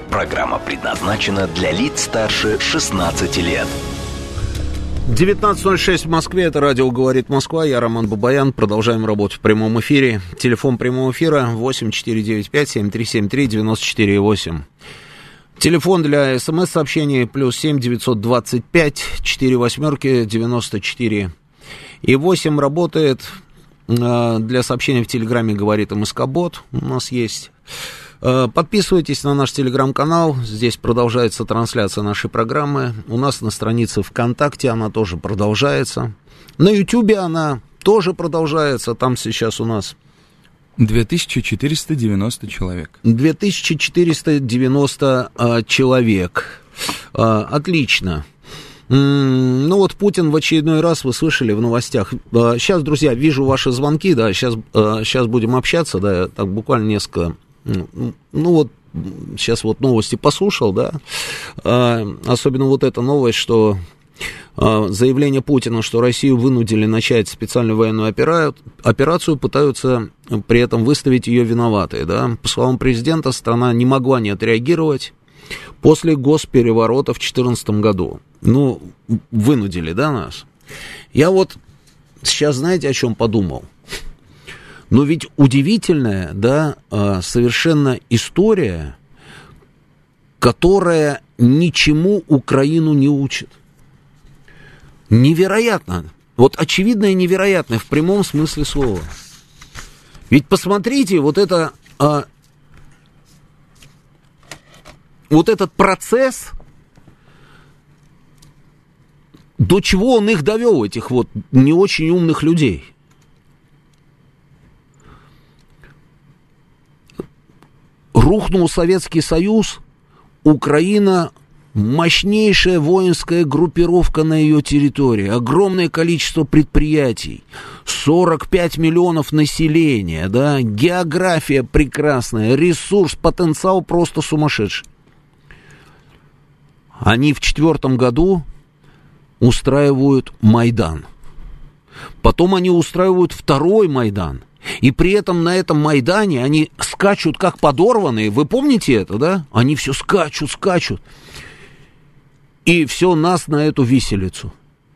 Программа предназначена для лиц старше шестнадцати лет. девятнадцать ноль шесть в Москве, это радио «Говорит Москва», я Роман Бабаян, продолжаем работу в прямом эфире. Телефон прямого эфира восемь четыре девять пять семь три семь три девять четыре восемь. Телефон для смс-сообщений плюс семь девятьсот двадцать пять четыре восьмерки девяносто четыре и восемь работает. Для сообщений в Телеграме «Говорит МСК-бот» у нас есть. Подписывайтесь на наш телеграм-канал, здесь продолжается трансляция нашей программы. У нас на странице ВКонтакте она тоже продолжается. На Ютубе она тоже продолжается, там сейчас у нас две тысячи четыреста девяносто человек. две тысячи четыреста девяносто а, человек. А, отлично. М-м, ну вот Путин в очередной раз, вы слышали в новостях. А, сейчас, друзья, вижу ваши звонки, да, сейчас, а, сейчас будем общаться, да, так буквально несколько... Ну вот, сейчас вот новости послушал, да, а, особенно вот эта новость, что а, заявление Путина, что Россию вынудили начать специальную военную опера... операцию, пытаются при этом выставить ее виноватой, да. По словам президента, страна не могла не отреагировать после госпереворота в две тысячи четырнадцатом году. Ну, вынудили, да, нас. Я вот сейчас, знаете, о чем подумал? Но ведь удивительная, да, совершенно история, которая ничему Украину не учит. Невероятно. Вот очевидно и невероятно в прямом смысле слова. Ведь посмотрите, вот это, а, вот этот процесс, до чего он их довел, этих вот не очень умных людей. Рухнул Советский Союз, Украина — мощнейшая воинская группировка на ее территории, огромное количество предприятий, сорок пять миллионов населения, да, география прекрасная, ресурс, потенциал просто сумасшедший. Они в четвертом году устраивают Майдан. Потом они устраивают второй Майдан. И при этом на этом Майдане они скачут как подорванные. Вы помните это, да? Они все скачут, скачут. И все нас на эту виселицу.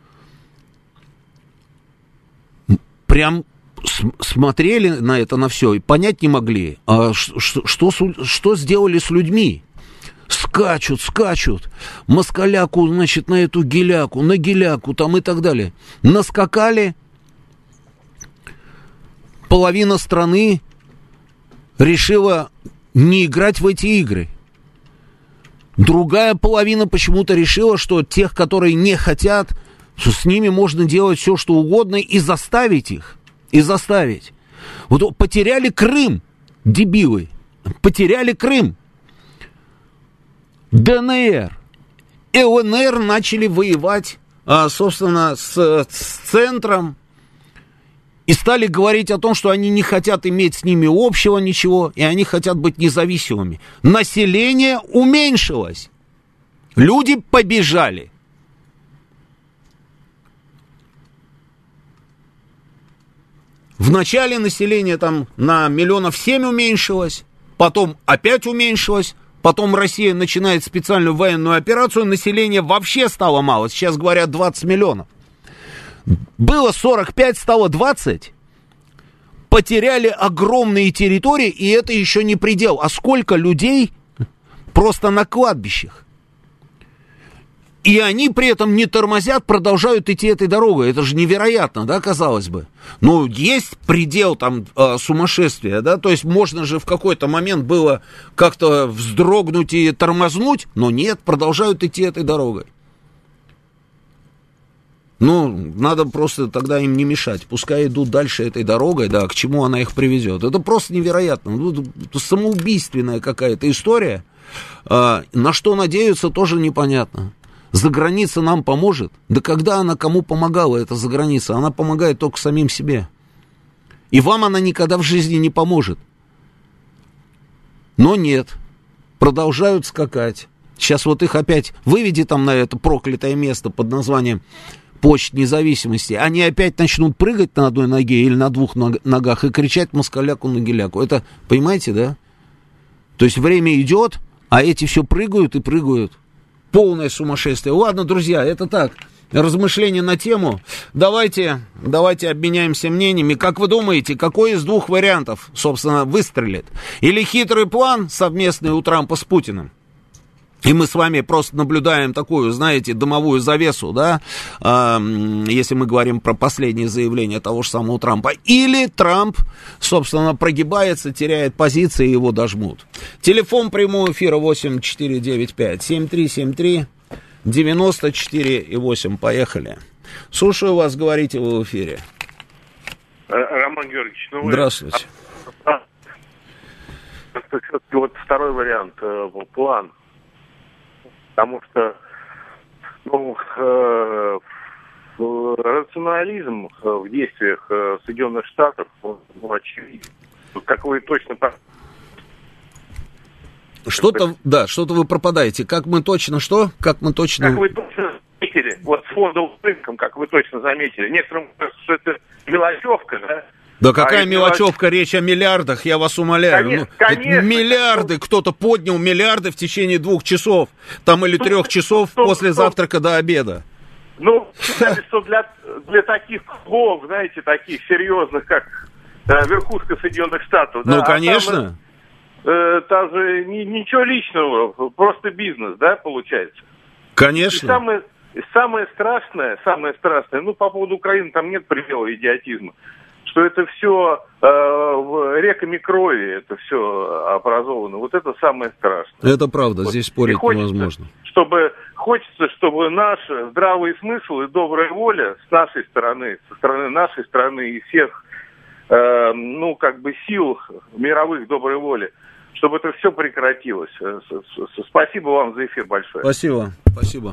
Прям с- смотрели на это, на все, и понять не могли, а ш- ш- что, что сделали с людьми. Скачут, скачут. Москаляку, значит, на эту геляку, на геляку там и так далее. Наскакали. Половина страны решила не играть в эти игры. Другая половина почему-то решила, что тех, которые не хотят, что с ними можно делать все, что угодно, и заставить их. И заставить. Вот потеряли Крым, дебилы. Потеряли Крым. ДНР. ЛНР начали воевать, собственно, с, с центром. И стали говорить о том, что они не хотят иметь с ними общего ничего, и они хотят быть независимыми. Население уменьшилось. Люди побежали. Вначале население там на миллионов семь уменьшилось, потом опять уменьшилось, потом Россия начинает специальную военную операцию, население вообще стало мало, сейчас говорят двадцать миллионов. Было сорок пять, стало двадцать. Потеряли огромные территории, и это еще не предел. А сколько людей просто на кладбищах? И они при этом не тормозят, продолжают идти этой дорогой. Это же невероятно, да, казалось бы. Ну, есть предел там э, сумасшествия, да, то есть можно же в какой-то момент было как-то вздрогнуть и тормознуть, но нет, продолжают идти этой дорогой. Ну, надо просто тогда им не мешать. Пускай идут дальше этой дорогой, да, к чему она их приведет. Это просто невероятно. Ну, это самоубийственная какая-то история. А, на что надеются, тоже непонятно. Заграница нам поможет? Да когда она кому помогала, эта заграница? Она помогает только самим себе. И вам она никогда в жизни не поможет. Но нет. Продолжают скакать. Сейчас вот их опять выведи там на это проклятое место под названием Площадь Независимости, они опять начнут прыгать на одной ноге или на двух ногах и кричать москаляку на геляку. Это, понимаете, да? То есть время идет, А эти все прыгают и прыгают. Полное сумасшествие. Ладно, друзья, это так, размышления на тему. Давайте, давайте обменяемся мнениями. Как вы думаете, какой из двух вариантов, собственно, выстрелит? Или хитрый план совместный у Трампа с Путиным? И мы с вами просто наблюдаем такую, знаете, дымовую завесу, да, э, если мы говорим про последнее заявление того же самого Трампа. Или Трамп, собственно, прогибается, теряет позиции, и его дожмут. Телефон прямого эфира восемь четыре девять пять семь три семь три девяносто четыре восемь. Поехали. Слушаю вас, говорите вы в эфире. Роман Георгиевич, ну вы... Здравствуйте. Вот второй вариант, план. Потому что, ну, э, рационализм в действиях Соединенных Штатов, он, ну, очевиден. Как вы точно... Что-то, да, что-то вы пропадаете. Как мы точно что? Как мы точно... Как вы точно заметили, вот с фондовым рынком, как вы точно заметили. Некоторым кажется, что это мелочевка, да? Да какая а мелочевка, мелоч... речь о миллиардах, я вас умоляю. Конечно, ну, конечно, миллиарды, конечно. Кто-то поднял миллиарды в течение двух часов, там или трех часов стоп, после стоп. завтрака до обеда. Ну, что для, для таких клубов, знаете, таких серьезных, как э, верхушка Соединенных Штатов. Ну, да, конечно. А там, э, там же ни, ничего личного, просто бизнес, да, получается. Конечно. И самое, самое страшное, самое страшное, ну, по поводу Украины там нет предела идиотизма, что это все э, реками крови, это все образовано. Вот это самое страшное. Это правда, вот. Здесь спорить хочется, невозможно. Чтобы, хочется, чтобы наш здравый смысл и добрая воля с нашей стороны, со стороны нашей страны и всех, э, ну, как бы сил мировых доброй воли, чтобы это все прекратилось. Спасибо вам за эфир большое. Спасибо, спасибо.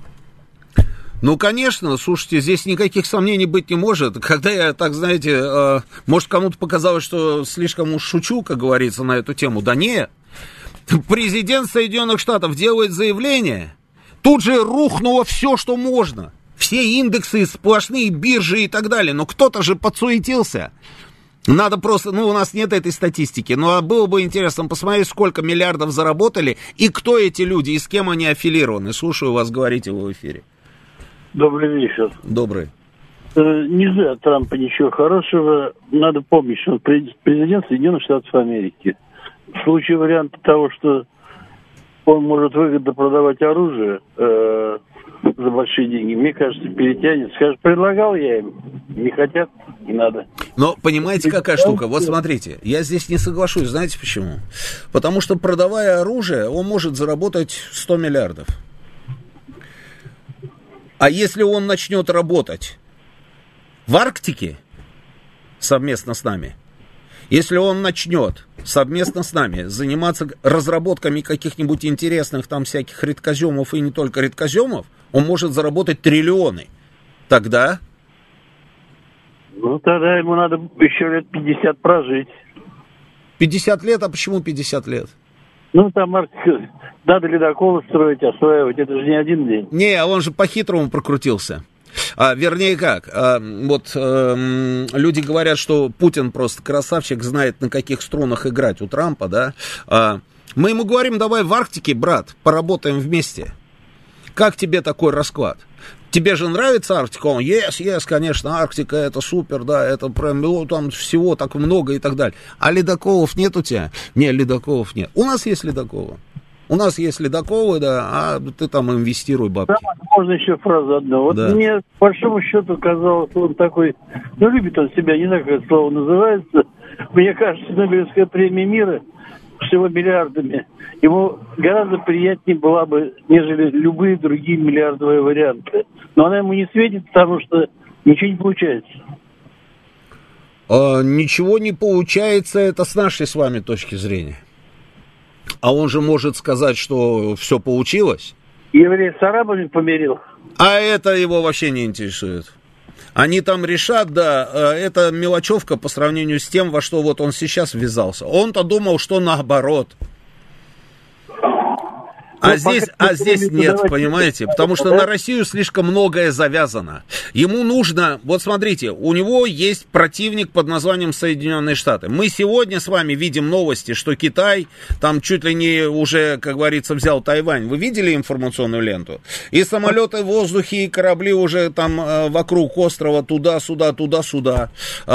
Ну, конечно, слушайте, здесь никаких сомнений быть не может. Когда я, так знаете, э, может, кому-то показалось, что слишком уж шучу, как говорится, на эту тему. Да нет. Президент Соединенных Штатов делает заявление, тут же рухнуло все, что можно. Все индексы, сплошные биржи и так далее. Но кто-то же подсуетился. Надо просто, ну, у нас нет этой статистики, но было бы интересно посмотреть, сколько миллиардов заработали и кто эти люди, и с кем они аффилированы. Слушаю вас, говорите вы в эфире. Добрый вечер. Добрый. Не ждет от Трампа ничего хорошего. Надо помнить, что он президент Соединенных Штатов Америки. В случае варианта того, что он может выгодно продавать оружие э, за большие деньги, мне кажется, перетянет. Скажет, предлагал я им, не хотят, не надо. Но понимаете, какая штука? Вот смотрите, я здесь не соглашусь. Знаете почему? Потому что, продавая оружие, он может заработать сто миллиардов. А если он начнет работать в Арктике совместно с нами, если он начнет совместно с нами заниматься разработками каких-нибудь интересных там всяких редкоземов и не только редкоземов, он может заработать триллионы. Тогда... Ну, тогда ему надо еще лет пятьдесят прожить. пятьдесят лет? А почему пятьдесят лет? Ну, там Арктика... Надо ледоколы строить, осваивать, это же не один день. Не, он же по-хитрому прокрутился. А, вернее как, а, вот а, люди говорят, что Путин просто красавчик, знает, на каких струнах играть у Трампа, да. А, мы ему говорим, давай в Арктике, брат, поработаем вместе. Как тебе такой расклад? Тебе же нравится Арктика? Он, yes, yes, конечно, Арктика, это супер, да, это прям, ну, там всего так много и так далее. А ледоколов нет у тебя? Не, ледоколов нет. У нас есть ледоколы. У нас есть ледоколы, да, а ты там инвестируй бабки. Да, можно еще фразу одну. Вот да. Мне, по большому счету, казалось, он такой, ну, любит он себя, не знаю, как это слово называется. Мне кажется, Нобелевская премия мира с его миллиардами, ему гораздо приятнее была бы, нежели любые другие миллиардовые варианты. Но она ему не светит, потому что ничего не получается. А, ничего не получается, это с нашей с вами точки зрения. А он же может сказать, что все получилось. Евреев с арабами помирил. А это его вообще не интересует. Они там решат, да, это мелочевка по сравнению с тем, во что вот он сейчас ввязался. Он-то думал, что наоборот. А здесь, а здесь нет, понимаете, потому что на Россию слишком многое завязано. Ему нужно, вот смотрите, у него есть противник под названием Соединенные Штаты. Мы сегодня с вами видим новости, что Китай там чуть ли не уже, как говорится, взял Тайвань. Вы видели информационную ленту? И самолеты в воздухе, и корабли уже там вокруг острова, туда-сюда, туда-сюда.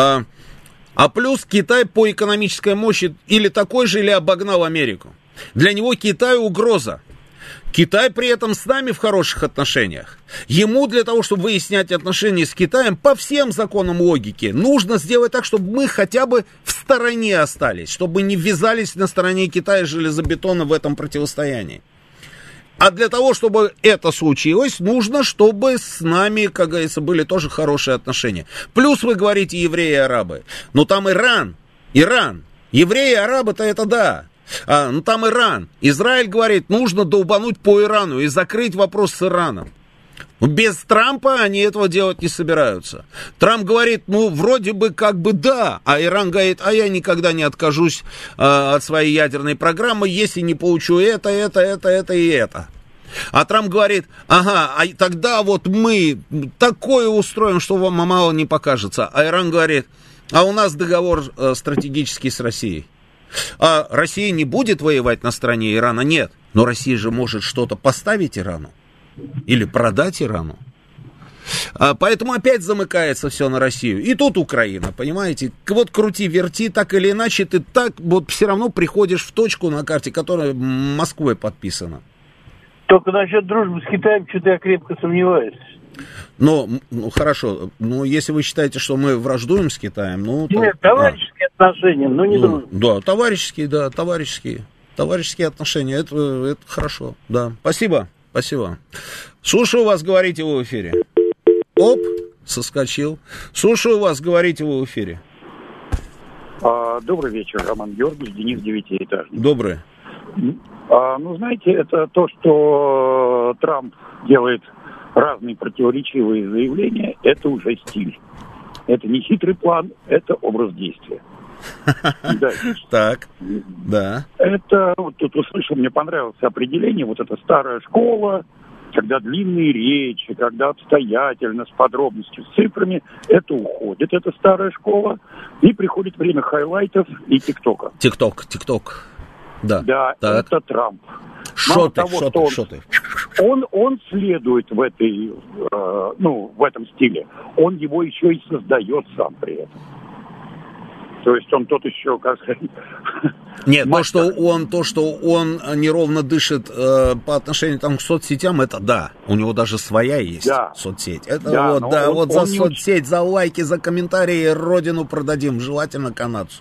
А плюс Китай по экономической мощи или такой же, или обогнал Америку. Для него Китай угроза. Китай при этом с нами в хороших отношениях. Ему для того, чтобы выяснять отношения с Китаем, по всем законам логики, нужно сделать так, чтобы мы хотя бы в стороне остались, чтобы не ввязались на стороне Китая железобетона в этом противостоянии. А для того, чтобы это случилось, нужно, чтобы с нами, как говорится, были тоже хорошие отношения. Плюс вы говорите евреи и арабы. Но там Иран, Иран, евреи и арабы-то это да. А, ну там Иран. Израиль говорит, нужно долбануть по Ирану и закрыть вопрос с Ираном. Без Трампа они этого делать не собираются. Трамп говорит, ну, вроде бы как бы да, а Иран говорит, а я никогда не откажусь э, от своей ядерной программы, если не получу это, это, это, это и это. А Трамп говорит, ага, а тогда вот мы такое устроим, что вам мало не покажется. А Иран говорит, а у нас договор э, стратегический с Россией. А Россия не будет воевать на стороне Ирана? Нет. Но Россия же может что-то поставить Ирану. Или продать Ирану. А, поэтому опять замыкается все на Россию. И тут Украина, понимаете? Вот крути-верти, так или иначе, ты так вот все равно приходишь в точку на карте, которая Москвой подписана. Только насчет дружбы с Китаем что-то я крепко сомневаюсь. Ну, ну, хорошо. Ну, если вы считаете, что мы враждуем с Китаем, ну... Нет, то, товарищеские а. отношения, но не ну, дружбы. Да, товарищеские, да, товарищеские. Товарищеские отношения, это, это хорошо, да. Спасибо. Спасибо. Слушаю вас, говорите вы в эфире. Оп, соскочил. Слушаю вас, говорите вы в эфире. А, добрый вечер, Роман Георгиевич, Денис Девятиэтажник. Добрый. А, ну, знаете, это то, что Трамп делает разные противоречивые заявления, это уже стиль. Это не хитрый план, это образ действия. Так, да. Это, вот тут услышал, мне понравилось определение, вот эта старая школа, когда длинные речи, когда обстоятельно, с подробностью, с цифрами, это уходит, это старая школа, и приходит время хайлайтов и тиктока. Тикток, тикток, да. Да, так. Это Трамп. Шоты, шоты, он, шоты. Он, он следует в этой, э, ну, в этом стиле. Он его еще и создает сам при этом. То есть он тот еще, как сказать... Нет, то, что он, то, что он неровно дышит э, по отношению там, к соцсетям, это да. У него даже своя есть да. соцсеть. Это да, вот, да, он, вот он за соцсеть, уч... за лайки, за комментарии родину продадим, желательно канадцу.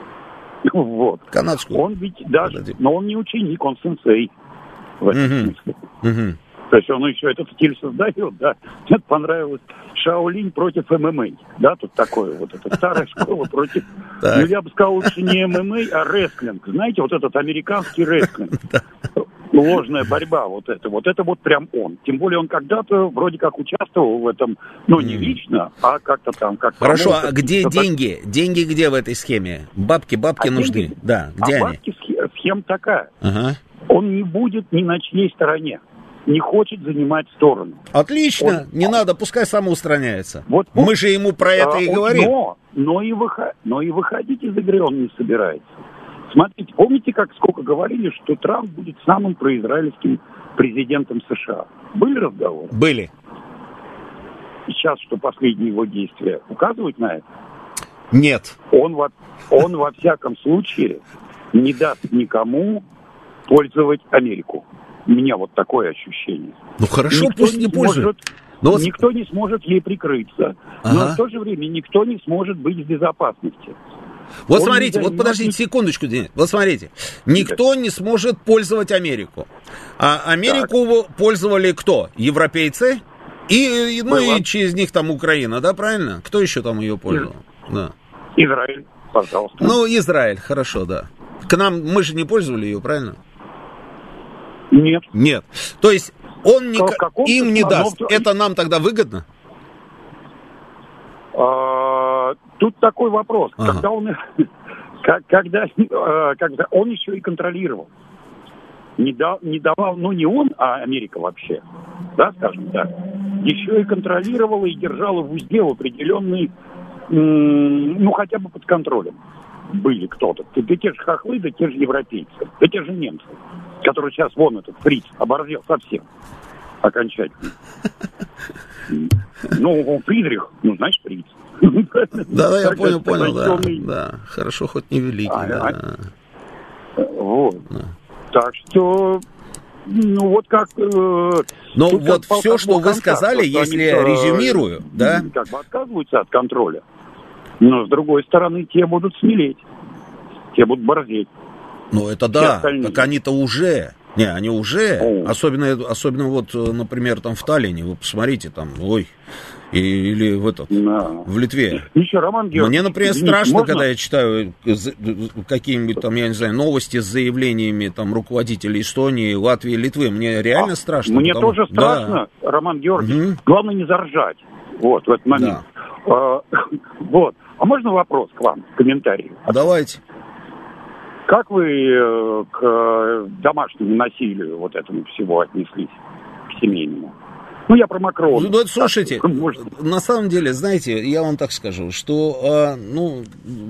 Вот. Канадскую. Он ведь даже, продадим. Но он не ученик, он сенсей. В этом угу. смысле. Угу. То есть он еще этот стиль создает, да. Мне понравилось. Шаолинь против ММА. Да, тут такое вот, это старая школа против... Ну, я бы сказал, лучше не ММА, а рестлинг. Знаете, вот этот американский рестлинг. Ложная борьба, вот это. Вот это вот прям он. Тем более он когда-то вроде как участвовал в этом, ну, не лично, а как-то там... как Хорошо, а где деньги? Деньги где в этой схеме? Бабки, бабки а нужны. Деньги? Да, где а они? Бабки, схема такая. Ага. Он не будет ни на чьей стороне. Не хочет занимать сторону. Отлично, он, не он, надо, пускай самоустраняется. Вот, Мы же ему про это а, и он, говорим. Но, но, и выход, но и выходить из игры он не собирается. Смотрите, помните, как сколько говорили, что Трамп будет самым произраильским президентом США? Были разговоры? Были. Сейчас, что последние его действия указывают на это? Нет. Он во, он во всяком случае не даст никому пользовать Америку. У меня вот такое ощущение. Ну хорошо, никто пусть не, не пользует. Но... Никто не сможет ей прикрыться. Ага. Но в то же время никто не сможет быть в безопасности. Вот Он смотрите, вот подождите секундочку, Денис. Вот смотрите. Никто не сможет пользовать Америку. А Америку так. пользовали кто? Европейцы? И, ну Было. и через них там Украина, да, правильно? Кто еще там ее пользовал? Из... Да. Израиль, пожалуйста. Ну, Израиль, хорошо, да. К нам, мы же не пользовали ее, правильно? Нет. Нет. То есть он не, им не но... даст. Это нам тогда выгодно? А, тут такой вопрос. Ага. Когда он, когда, когда он еще и контролировал. не, дал, не давал, ну не он, а Америка вообще, да, скажем так, еще и контролировала и держала в узде в определенный, м- ну хотя бы под контролем были кто-то. Да, да те же хохлы, да те же европейцы, да те же немцы, которые сейчас вон этот фриц оборзел совсем окончательно. Ну, Фридрих, ну, знаешь, фриц. Да-да, я понял, понял, да, да. Хорошо, хоть не великий, да. Вот. Так что, ну, вот как... Ну, вот все, что вы сказали, если резюмирую, да? Как бы отказываются от контроля. Но, с другой стороны, те будут смелеть. Те будут борзеть. Ну, это да, так они-то уже... Не, они уже, О. особенно, особенно вот, например, там в Таллине, вы посмотрите, там, ой, и, или в этот, да. в Литве. Еще, Роман Георгиевич, мне, например, извините, страшно, можно? когда я читаю какие-нибудь там, я не знаю, новости с заявлениями там руководителей Эстонии, Латвии, Литвы. Мне реально а, страшно. Мне потому... тоже страшно, да. Роман Георгиевич. Угу. Главное не заржать. Вот, в этот момент. Да. А, вот. А можно вопрос к вам, комментарий? Давайте. Как вы э, к домашнему насилию вот этому всего отнеслись, к семейному? Ну, я про Макрона. Ну, слушайте, так, может... на самом деле, знаете, я вам так скажу, что, э, ну,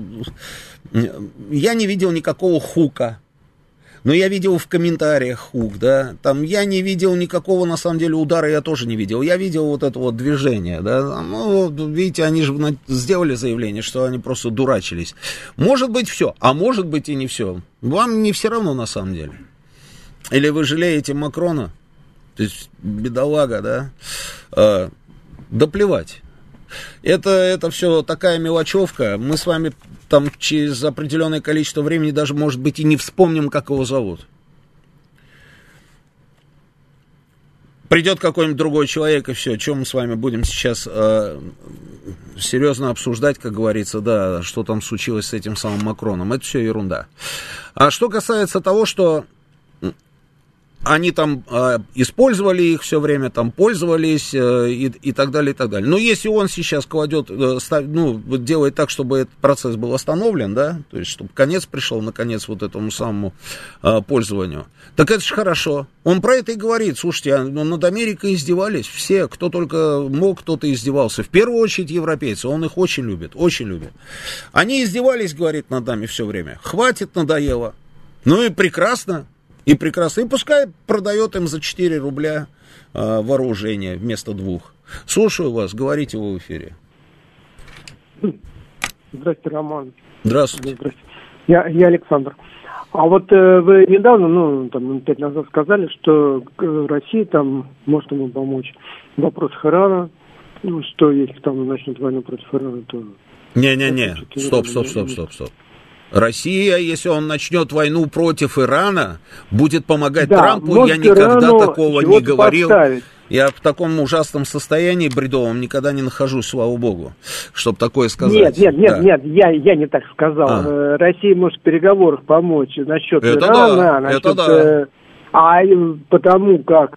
я не видел никакого хука. Но я видел в комментариях хук, да, там я не видел никакого, на самом деле, удара я тоже не видел. Я видел вот это вот движение, да, ну, видите, они же сделали заявление, что они просто дурачились. Может быть, все, а может быть и не все. Вам не все равно, на самом деле. Или вы жалеете Макрона, то есть бедолага, да, а, да плевать. Это, это все такая мелочевка. Мы с вами там через определенное количество времени даже, может быть, и не вспомним, как его зовут. Придет какой-нибудь другой человек, и все. Чем мы с вами будем сейчас э, серьезно обсуждать, как говорится, да, что там случилось с этим самым Макроном. Это все ерунда. А что касается того, что... Они там э, использовали их все время, там пользовались э, и, и так далее, и так далее. Но если он сейчас кладет, э, став, ну, делает так, чтобы этот процесс был остановлен, да, то есть, чтобы конец пришел, наконец, вот этому самому э, пользованию, так это же хорошо. Он про это и говорит. Слушайте, а, ну, над Америкой издевались все, кто только мог, кто-то издевался. В первую очередь европейцы, он их очень любит, очень любит. Они издевались, говорит, над нами все время. Хватит, надоело. Ну и прекрасно. И прекрасно. И пускай продает им за четыре рубля э, вооружение вместо двух. Слушаю вас, говорите вы в эфире. Здравствуйте, Роман. Здравствуйте. Здравствуйте. Я, я Александр. А вот э, вы недавно, ну, там, пять назад сказали, что э, Россия там может ему помочь в вопросах Ирана, ну, что если там начнут войну против Ирана, то... Не-не-не, стоп, стоп, стоп, стоп, стоп. Россия, если он начнет войну против Ирана, будет помогать да, Трампу, я никогда Ирану такого не говорил. Поставить. Я в таком ужасном состоянии бредовом никогда не нахожусь, слава богу, чтобы такое сказать. Нет, нет, нет, да. нет, я, я не так сказал. А. Россия может в переговорах помочь насчет это Ирана, да, насчет... Это да. А потому как,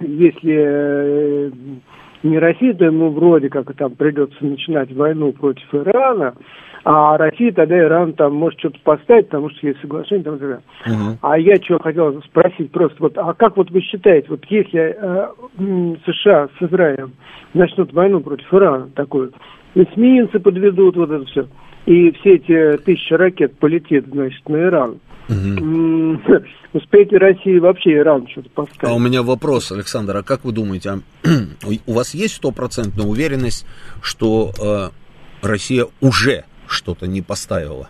если не Россия, то ему вроде как там придется начинать войну против Ирана, а Россия тогда Иран там может что-то поставить, потому что есть соглашение там и так далее. Угу. А я что хотел спросить просто, вот, а как вот вы считаете, вот если э, США с Израилем начнут войну против Ирана такую, эсминцы подведут вот это все, и все эти тысячи ракет полетит, значит, на Иран, угу. успеет ли Россия вообще Иран что-то поставить? А у меня вопрос, Александр, а как вы думаете, а, у вас есть стопроцентная уверенность, что э, Россия уже что-то не поставила?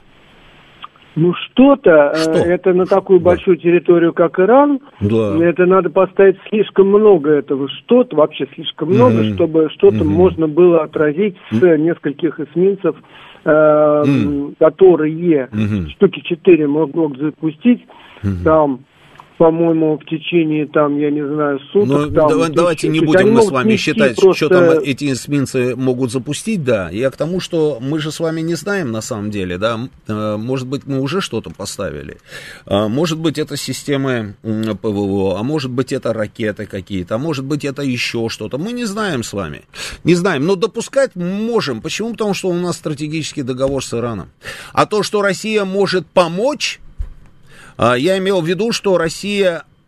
Ну, что-то, что? Это на такую да. большую территорию, как Иран, да. это надо поставить слишком много этого, что-то, вообще слишком много, mm-hmm. чтобы что-то mm-hmm. можно было отразить с mm-hmm. нескольких эсминцев, э, mm-hmm. которые mm-hmm. штуки четыре мог, мог запустить, mm-hmm. там, по-моему, в течение, там, я не знаю, суток. Ну, там, давай, тысяч, давайте не будем мы с вами считать, просто... что там эти эсминцы могут запустить, да. Я к тому, что мы же с вами не знаем на самом деле, да. Может быть, мы уже что-то поставили. Может быть, это системы ПВО, а может быть, это ракеты какие-то, а может быть, это еще что-то. Мы не знаем с вами. Не знаем, но допускать можем. Почему? Потому что у нас стратегический договор с Ираном. А то, что Россия может помочь... Я имел в виду, что Россия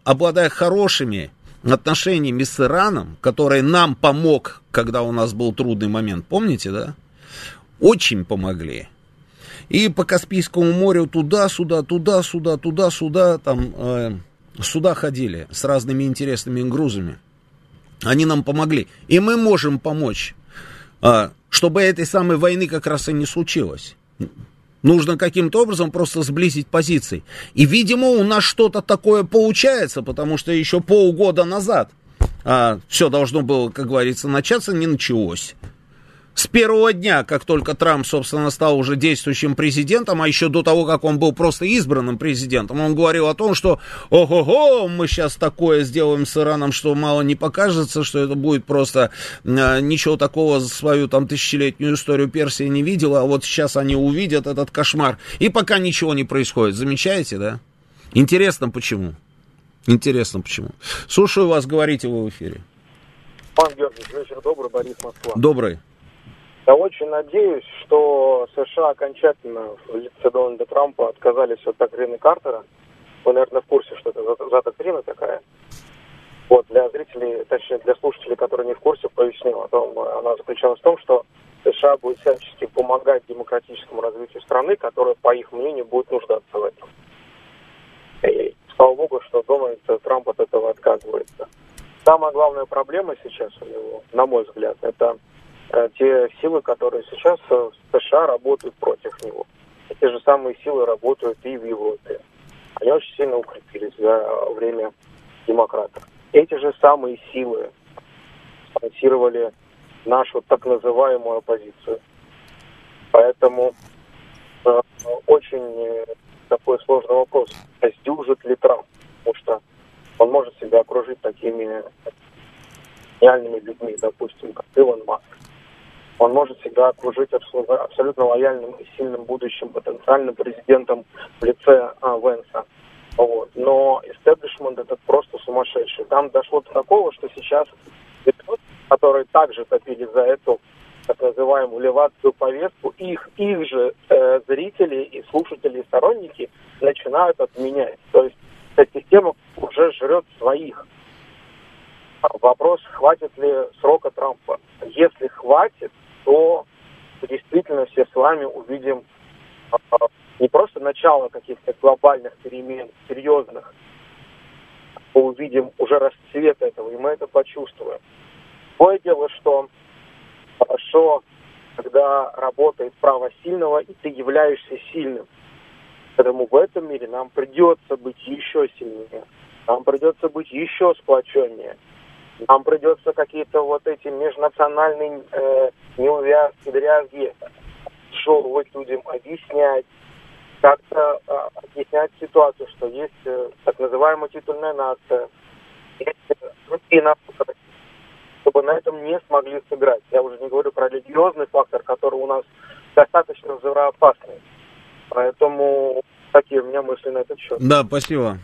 обладая хорошими отношениями с Ираном, который нам помог, когда у нас был трудный момент, помните, да? Очень помогли. И по Каспийскому морю туда-сюда, туда-сюда, туда-сюда, там э, сюда ходили с разными интересными грузами. Они нам помогли. И мы можем помочь, э, чтобы этой самой войны как раз и не случилось. Нужно каким-то образом просто сблизить позиции. И, видимо, у нас что-то такое получается, потому что еще полгода назад а, все должно было, как говорится, начаться, не началось. С первого дня, как только Трамп, собственно, стал уже действующим президентом, а еще до того, как он был просто избранным президентом, он говорил о том, что ого-го, мы сейчас такое сделаем с Ираном, что мало не покажется, что это будет просто э, ничего такого за свою там тысячелетнюю историю Персия не видела, а вот сейчас они увидят этот кошмар. И пока ничего не происходит. Замечаете, да? Интересно, почему? Интересно, почему? Слушаю вас, говорите вы в эфире. Пан Георгиевич, вечер добрый, Борис, Москва. Добрый. Я очень надеюсь, что США окончательно в лице Дональда Трампа отказались от доктрины Картера. Вы, наверное, в курсе, что это за, за доктрина такая. Вот, для зрителей, точнее, для слушателей, которые не в курсе, поясню о том, она заключалась в том, что США будет всячески помогать демократическому развитию страны, которая, по их мнению, будет нуждаться в этом. И слава богу, что Дональд Трамп от этого отказывается. Самая главная проблема сейчас у него, на мой взгляд, это те силы, которые сейчас в США работают против него. Эти же самые силы работают и в Европе. Они очень сильно укрепились за время демократов. Эти же самые силы спонсировали нашу так называемую оппозицию. Поэтому э, очень такой сложный вопрос. Сдюжит ли Трамп? Потому что он может себя окружить такими реальными людьми, допустим, как Илон Маск. Он может себя окружить абсолютно лояльным и сильным будущим потенциальным президентом в лице а, Венса. Вот. Но истеблишмент этот просто сумасшедший. Там дошло до такого, что сейчас люди, которые также топили за эту так называемую левацкую повестку, их, их же э, зрители и слушатели и сторонники начинают отменять. То есть эта система уже жрет своих. Вопрос, хватит ли срока Трампа. Если хватит, то действительно все с вами увидим а, не просто начало каких-то глобальных перемен, серьезных, а увидим уже расцвет этого, и мы это почувствуем. Другое дело, что хорошо, когда работает право сильного, и ты являешься сильным. Поэтому в этом мире нам придется быть еще сильнее, нам придется быть еще сплоченнее. Нам придется какие-то вот эти межнациональные э, неувязки, дрязги шоровать людям, объяснять, как-то э, объяснять ситуацию, что есть э, так называемая титульная нация, есть другие нации, чтобы на этом не смогли сыграть. Я уже не говорю про религиозный фактор, который у нас достаточно взрывоопасный. Поэтому такие у меня мысли на этот счет. Да, спасибо.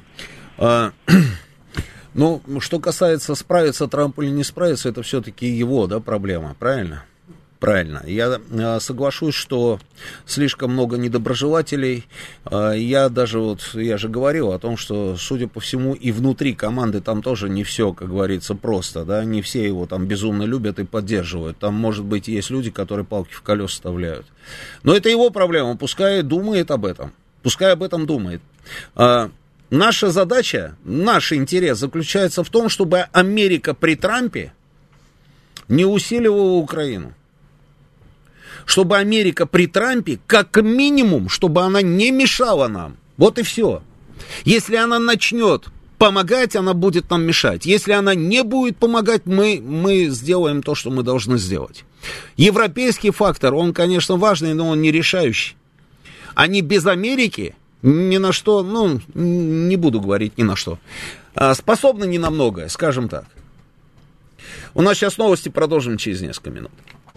Ну, что касается справиться Трамп или не справиться, это все-таки его, да, проблема, правильно? Правильно. Я э, соглашусь, что слишком много недоброжелателей. Э, я даже вот, я же говорил о том, что, судя по всему, и внутри команды там тоже не все, как говорится, просто, да, не все его там безумно любят и поддерживают. Там, может быть, есть люди, которые палки в колеса вставляют. Но это его проблема, пускай думает об этом, пускай об этом думает. Э, Наша задача, наш интерес заключается в том, чтобы Америка при Трампе не усиливала Украину. Чтобы Америка при Трампе, как минимум, чтобы она не мешала нам. Вот и все. Если она начнет помогать, она будет нам мешать. Если она не будет помогать, мы, мы сделаем то, что мы должны сделать. Европейский фактор, он, конечно, важный, но он не решающий. Они без Америки... Ни на что, ну, не буду говорить ни на что. Способны не на многое, скажем так. У нас сейчас новости, продолжим через несколько минут.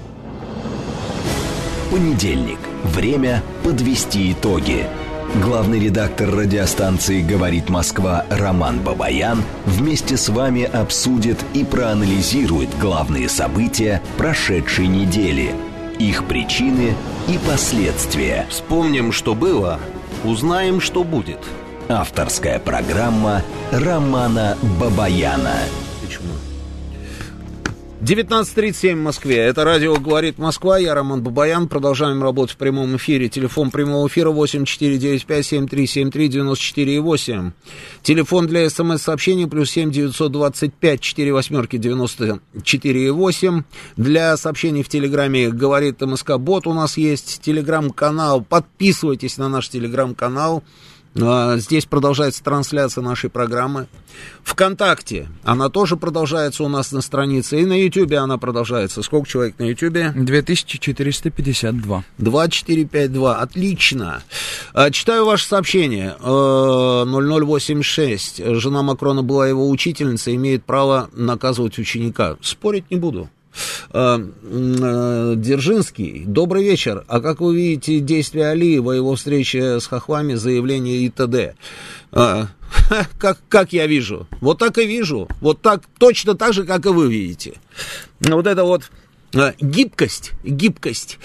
Понедельник. Время подвести итоги. Главный редактор радиостанции «Говорит Москва» Роман Бабаян вместе с вами обсудит и проанализирует главные события прошедшей недели, их причины и последствия. Вспомним, что было, узнаем, что будет. Авторская программа Романа Бабаяна. Почему? девятнадцать тридцать семь в Москве. Это радио «Говорит Москва». Я Роман Бабаян. Продолжаем работать в прямом эфире. Телефон прямого эфира восемь четыре девять пять семь три семь три девять четыре восемь. Телефон для смс-сообщений плюс семь девятьсот двадцать пять четыре восьмерки девяносто четыре восемь. Для сообщений в Телеграме «Говорит МСК» бот у нас есть. Телеграм-канал. Подписывайтесь на наш Телеграм-канал. Здесь продолжается трансляция нашей программы. ВКонтакте она тоже продолжается у нас на странице. И на Ютьюбе она продолжается. Сколько человек на Ютьюбе? две тысячи четыреста пятьдесят два. два четыре пять два. Отлично. Читаю ваше сообщение. ноль ноль восемь шесть. Жена Макрона была его учительницей, имеет право наказывать ученика. Спорить не буду. Дзержинский, добрый вечер. А как вы видите действия Алиева, его встречи с хохлами, заявления и т.д.? А, как, как я вижу? Вот так и вижу. Вот так, точно так же, как и вы видите. Вот это вот гибкость, гибкость.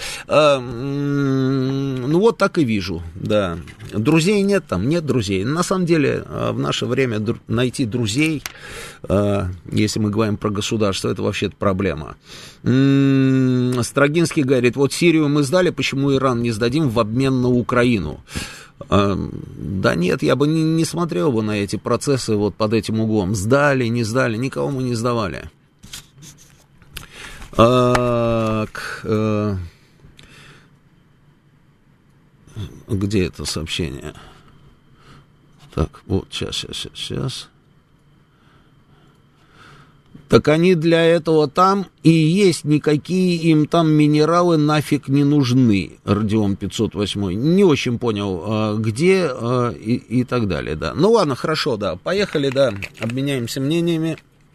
Ну, вот так и вижу, да. Друзей нет там, нет друзей. На самом деле, в наше время найти друзей, если мы говорим про государство, это вообще-то проблема. Строгинский говорит, вот Сирию мы сдали, почему Иран не сдадим в обмен на Украину? Да нет, я бы не, не смотрел бы на эти процессы вот под этим углом. Сдали, не сдали, никого мы не сдавали. Так, э, где это сообщение? Так, вот, сейчас, сейчас, сейчас. Так они для этого там и есть, никакие им там минералы нафиг не нужны, Родион пятьсот восемь. Не очень понял, где и, и так далее, да. Ну ладно, хорошо, да, поехали, да, обменяемся мнениями.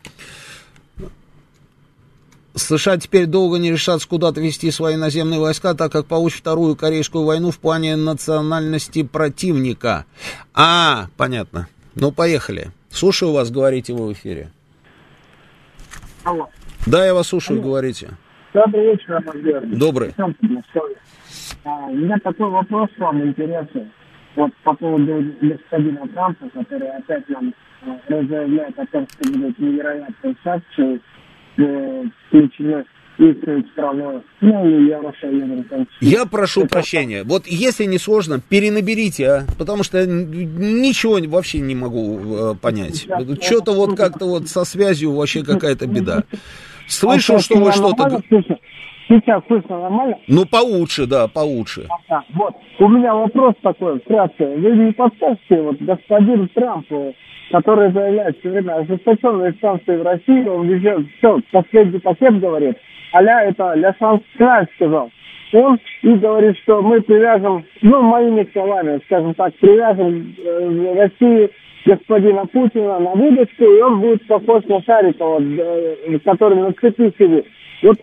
США теперь долго не решатся куда-то вести свои наземные войска, так как получат вторую Корейскую войну в плане национальности противника. А, понятно. Ну, поехали. Слушаю вас, говорите вы в эфире. Алло. Да, я вас слушаю, Алло. Говорите. Добрый вечер, Роман Георгиевич. Добрый. А, у меня такой вопрос вам интересный. Вот по поводу господина Трампа, который опять нам заявляет о том, что будут невероятные санкции включены и страной, ну и Евросоюзом. Я прошу это прощения. Вот если не сложно, перенаберите, а, потому что ничего вообще не могу э, понять. Что-то вот как-то вот со связью вообще какая-то беда. Слышу, а что вы что-то... Сейчас слышно нормально? Ну, получше, да, получше. А, вот, у меня вопрос такой, вкратце. Вы не подскажете, вот, господин Трамп, который заявляет все время ожесточенные санкции в России, он везде, все, последний пакет говорит, а-ля это ля санкция, сказал. Он и говорит, что мы привяжем, ну, моими словами, скажем так, привяжем э, Россию господина Путина на выдачку, и он будет похож на Шарикова, э, который на цепи сидит. Вот.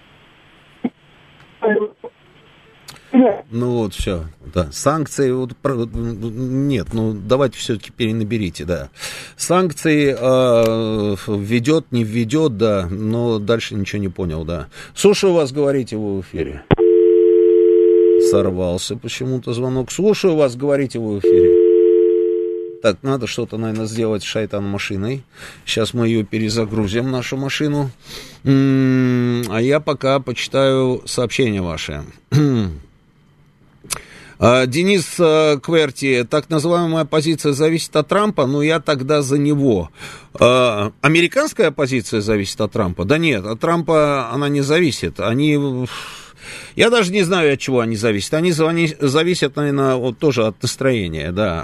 Ну вот, все, да, санкции, вот, нет, ну давайте все-таки перенаберите, да. Санкции э, введет, не введет, да, но дальше ничего не понял, да. Слушаю вас, говорите вы в эфире. Сорвался почему-то звонок. Слушаю вас, говорите вы в эфире. Так, надо что-то, наверное, сделать с шайтан-машиной. Сейчас мы ее перезагрузим, нашу машину. А я пока почитаю сообщения ваши. Денис Кверти, так называемая оппозиция зависит от Трампа, но я тогда за него. Американская оппозиция зависит от Трампа? Да нет, от Трампа она не зависит. Они... Я даже не знаю, от чего они зависят. Они зависят, наверное, вот тоже от настроения, да.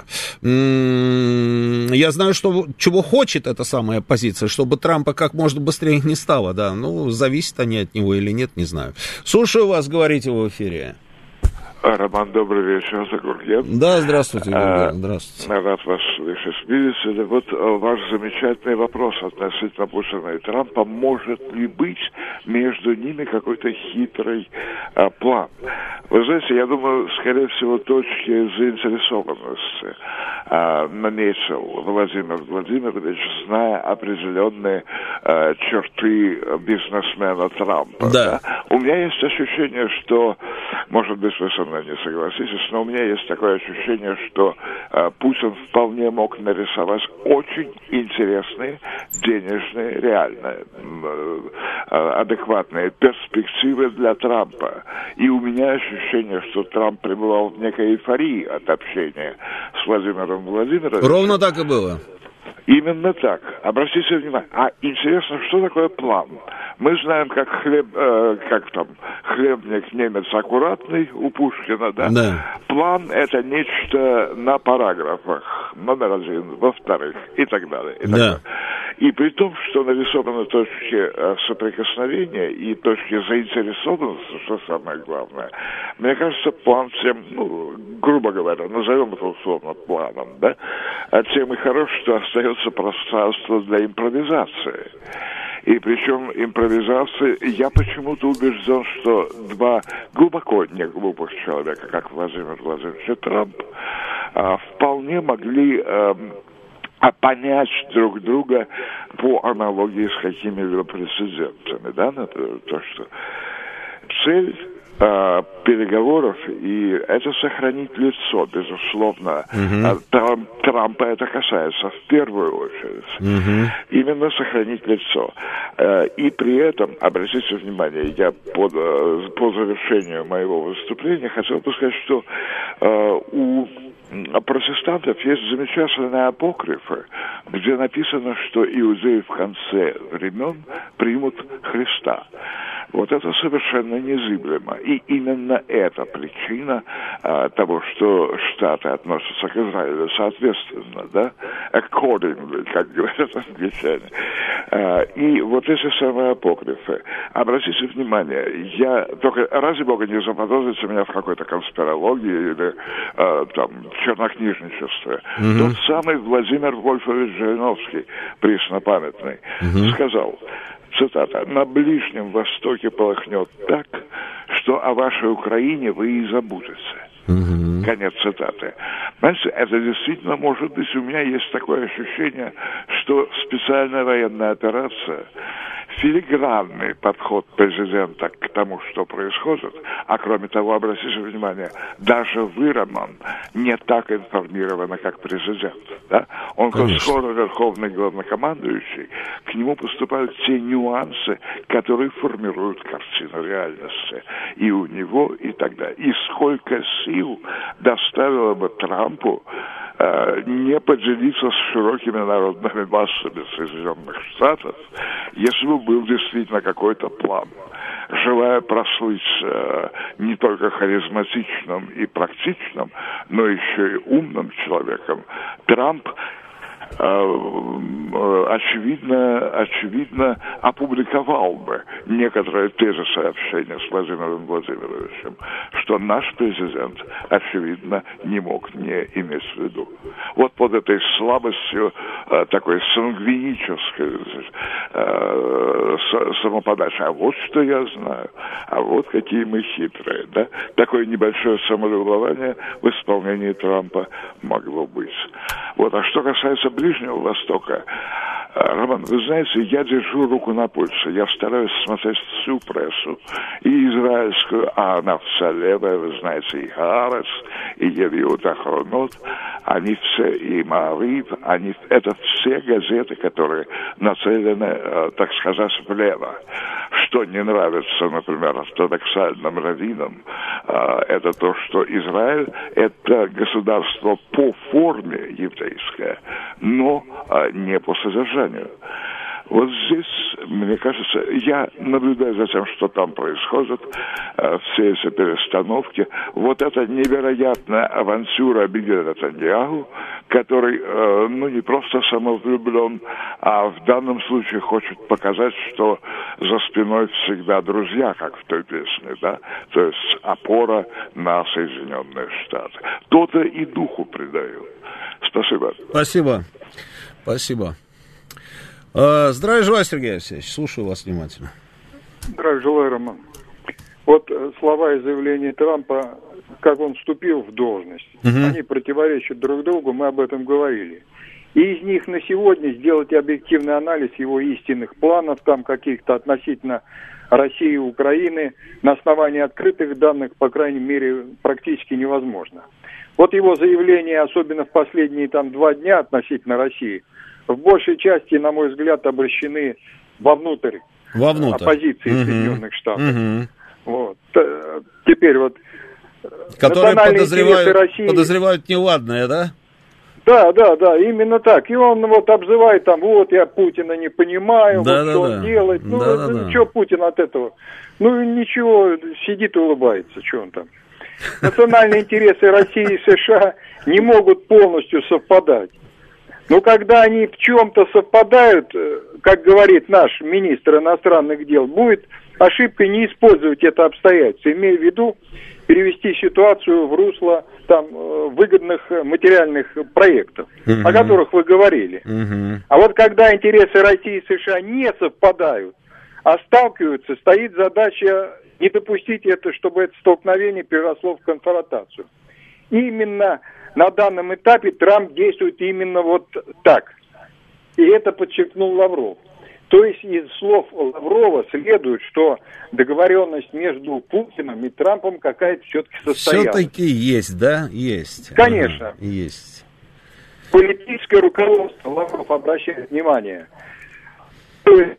Я знаю, что, чего хочет эта самая оппозиция, чтобы Трампа как можно быстрее не стало, да. Ну, зависят они от него или нет, не знаю. Слушаю вас, говорите в эфире. Роман, добрый вечер, Загурген. Да, здравствуйте, Гурген, здравствуйте. Рад вас слышать. Видите, вот ваш замечательный вопрос относительно Путина и Трампа. Может ли быть между ними какой-то хитрый а, план? Вы знаете, я думаю, скорее всего, точки заинтересованности а, наметил Владимир Владимирович, зная определенные а, черты бизнесмена Трампа. Да. Да? У меня есть ощущение, что может быть, вы со мной не согласитесь, но у меня есть такое ощущение, что э, Путин вполне мог нарисовать очень интересные, денежные, реальные, э, адекватные перспективы для Трампа. И у меня ощущение, что Трамп пребывал в некой эйфории от общения с Владимиром Владимировичем. Ровно так и было. Именно так. Обратите внимание. А интересно, что такое план? Мы знаем, как хлеб, э, как там, хлебник немец аккуратный у Пушкина, да? Да. План — это нечто на параграфах. Номер один, во-вторых, и так далее. И, так да. далее. И при том, что нарисованы точки э, соприкосновения и точки заинтересованности, что самое главное, мне кажется, план тем, ну, грубо говоря, назовем это условно планом, да, тем и хорош, что остается пространство для импровизации. И причем импровизации, я почему-то убежден, что два глубоко не глупых человека, как Владимир Владимирович и Трамп, вполне могли понять друг друга по аналогии с какими-либо прецедентами, да, то, что цель э, переговоров, и это сохранить лицо, безусловно. Uh-huh. Трамп, Трампа это касается в первую очередь. Uh-huh. Именно сохранить лицо. Э, и при этом, обратите внимание, я по, по завершению моего выступления хотел бы сказать, что э, у протестантов есть замечательные апокрифы, где написано, что иудеи в конце времен примут Христа. Вот это совершенно незыблемо. И именно эта причина а, того, что Штаты относятся к Израилю соответственно, да, accordingly, как говорят англичане. А, и вот эти самые апокрифы. Обратите внимание, я только, ради бога, не заподозрите меня в какой-то конспирологии или а, там чернокнижничестве. Mm-hmm. Тот самый Владимир Вольфович Жириновский, преснопамятный, mm-hmm. сказал, цитата, «На Ближнем Востоке полыхнет так, что о вашей Украине вы и забудете». Mm-hmm. Конец цитаты. Знаете, это действительно может быть, у меня есть такое ощущение, что специальная военная операция, филигранный подход президента к тому, что происходит, а кроме того, обратите внимание, даже вы, Роман, не так информированы, как президент. Да? Он, как скоро верховный главнокомандующий, к нему поступают те нюансы, которые формируют картину реальности. И у него, и так далее. И сколько сил доставило бы Трампу э, не поделиться с широкими народными массами Соединенных Штатов, если бы был действительно какой-то план. Желая прослыть э, не только харизматичным и практичным, но еще и умным человеком, Трамп очевидно, очевидно опубликовал бы некоторые тезисы общения с Владимиром Владимировичем, что наш президент, очевидно, не мог не иметь в виду. Вот под этой слабостью, такой сангвинической самоподачи. А вот что я знаю, а вот какие мы хитрые, да? Такое небольшое самолюбование в исполнении Трампа могло быть. Вот, а что касается Ближнего Востока, Роман, вы знаете, я держу руку на пульсе. Я стараюсь смотреть всю прессу, и израильскую, а она вся левая, вы знаете, и Хаарец, и Евиут Ахронот, они все, и Маавив, они, это все газеты, которые нацелены, так сказать, влево. Что не нравится, например, ортодоксальным раввинам, это то, что Израиль – это государство по форме еврейское, но не по содержанию. Вот здесь, мне кажется, я наблюдаю за тем, что там происходит, все эти перестановки. Вот эта невероятная авантюра Беньямина Нетаньяху, который, ну, не просто самовлюблен, а в данном случае хочет показать, что за спиной всегда друзья, как в той песне, да, то есть опора на Соединенные Штаты. То-то и духу придают. Спасибо. Спасибо. Спасибо. Здравия желаю, Сергей Алексеевич. Слушаю вас внимательно. Здравия желаю, Роман. Вот слова и заявления Трампа, как он вступил в должность, угу. они противоречат друг другу, мы об этом говорили. и из них на сегодня сделать объективный анализ его истинных планов, там каких-то относительно России и Украины, на основании открытых данных, по крайней мере, практически невозможно. Вот его заявления, особенно в последние там два дня относительно России, в большей части, на мой взгляд, обращены вовнутрь, вовнутрь. оппозиции угу. Соединенных Штатов. Угу. Вот. Теперь вот... Которые подозревают, России... подозревают неладное, да? Да, да, да, именно так. И он вот обзывает там, вот я Путина не понимаю, да, вот да, что да. он делает. Ну, да, да, да. Что Путин от этого? Ну, ничего, сидит и улыбается, что он там. Национальные интересы России и США не могут полностью совпадать. Но когда они в чем-то совпадают, как говорит наш министр иностранных дел, будет ошибкой не использовать это обстоятельство, имея в виду перевести ситуацию в русло там выгодных материальных проектов, uh-huh. о которых вы говорили. Uh-huh. А вот когда интересы России и США не совпадают, а сталкиваются, стоит задача не допустить это, чтобы это столкновение переросло в конфронтацию. Именно на данном этапе Трамп действует именно вот так. И это подчеркнул Лавров. То есть из слов Лаврова следует, что договоренность между Путиным и Трампом какая-то все-таки состоялась. Все-таки есть, да? Есть. Конечно. Ага, есть. Политическое руководство, Лавров обращает внимание, то есть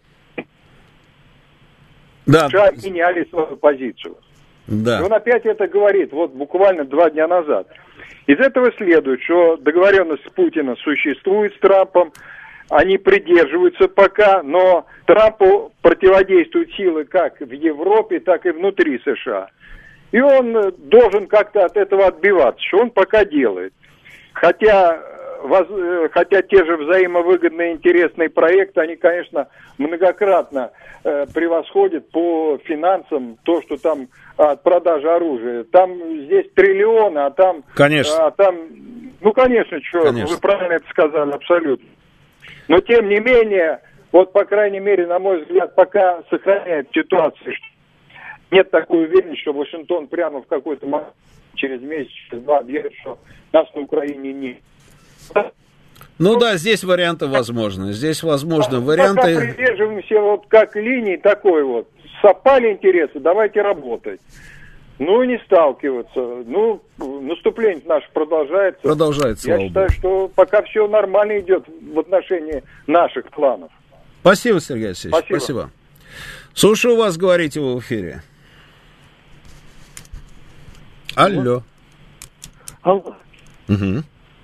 да. США меняли свою позицию. Да. И он опять это говорит, вот буквально два дня назад. Из этого следует, что договоренность Путина существует с Трампом, они придерживаются пока, но Трампу противодействуют силы как в Европе, так и внутри США. И он должен как-то от этого отбиваться, что он пока делает. Хотя, воз, хотя те же взаимовыгодные интересные проекты, они, конечно, многократно э, превосходят по финансам то, что там от продажи оружия. Там здесь триллионы, а там... Конечно. А там, ну, конечно, что, конечно. Вы правильно это сказали, абсолютно. Но, тем не менее, вот, по крайней мере, на мой взгляд, пока сохраняет ситуацию, нет такой уверенности, что Вашингтон прямо в какой-то момент, через месяц, через два, объявит, что нас на Украине нет. Ну да, здесь варианты возможны. Здесь возможны варианты... Пока придерживаемся вот как линии такой вот. Совпали интересы, давайте работать. Ну и не сталкиваться. Ну, наступление наше продолжается. Продолжается, Я считаю, Богу. Что пока все нормально идет в отношении наших планов. Спасибо, Сергей Алексеевич. Спасибо. Спасибо. Слушаю вас, говорите в эфире. Алло. Алло. Угу.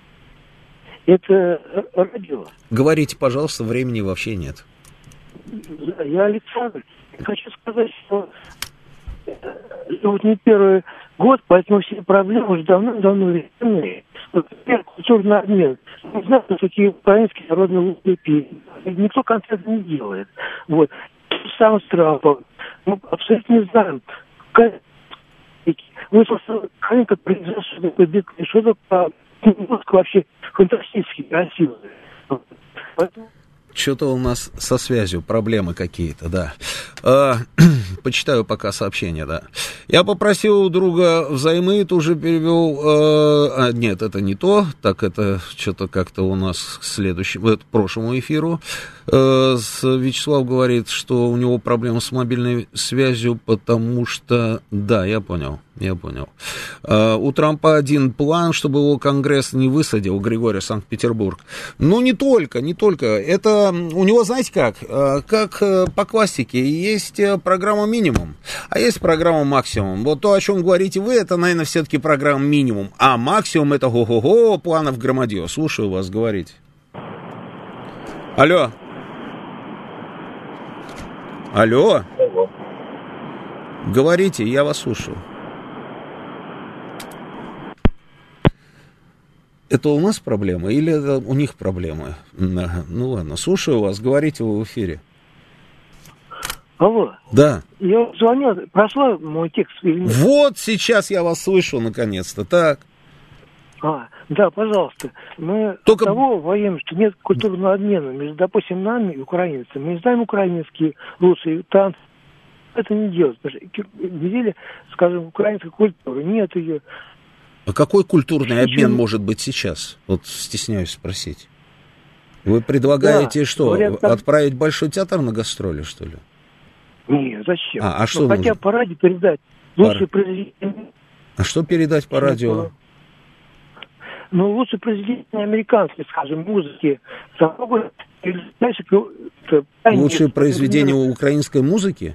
Это радио. Говорите, пожалуйста, времени вообще нет. Я Александр. Хочу сказать, что это вот не первый год, поэтому все проблемы уже давно-давно решены. Например, культурный обмен. Не знаю, что такие украинские народные лучшие песни. Никто конкретно не делает. Вот. Сам с Трампом. Мы абсолютно не знаем, как... Вы просто как произошло, что такое битва, что такое вообще фантастически красиво. Поэтому... Что-то у нас со связью проблемы какие-то, да. А, почитаю пока сообщение, да. Я попросил у друга взаймы, тут же перевел... А, а, нет, это не то. Так, это что-то как-то у нас к следующему, к прошлому эфиру. А, с, Вячеслав говорит, что у него проблемы с мобильной связью, потому что... Да, я понял, я понял. А, у Трампа один план, чтобы его Конгресс не высадил, Григорий, Санкт-Петербург. Ну, не только, не только. Это у него, знаете как, как по классике, есть программа минимум, а есть программа максимум. Вот то, о чем говорите вы, это, наверное, все-таки программа минимум, а максимум это го-го-го, планов громадье. Слушаю вас, говорите. Алло. Алло. Алло. Говорите, я вас слушаю. Это у нас проблемы или это у них проблемы? Ну ладно, слушаю вас, говорите вы в эфире. Алло. Да. Я звонил, прошла мой текст или нет? Вот сейчас я вас слышу наконец-то, так. А, да, пожалуйста. Мы Только... от того воюем, что нет культурного обмена между, допустим, нами и украинцами. Мы не знаем украинские, русские, танцы. Это не делать. Видели, скажем, украинской культуры, нет ее. А какой культурный обмен может быть сейчас? Вот стесняюсь спросить. Вы предлагаете да, что, говорят, там... отправить Большой театр на гастроли, что ли? Нет, зачем? А, а что ну, нужно? Хотя по радио передать лучшие Пар... произведения. А что передать по радио? Ну, лучшие произведения американские, скажем, музыки. Лучшие произведения украинской музыки?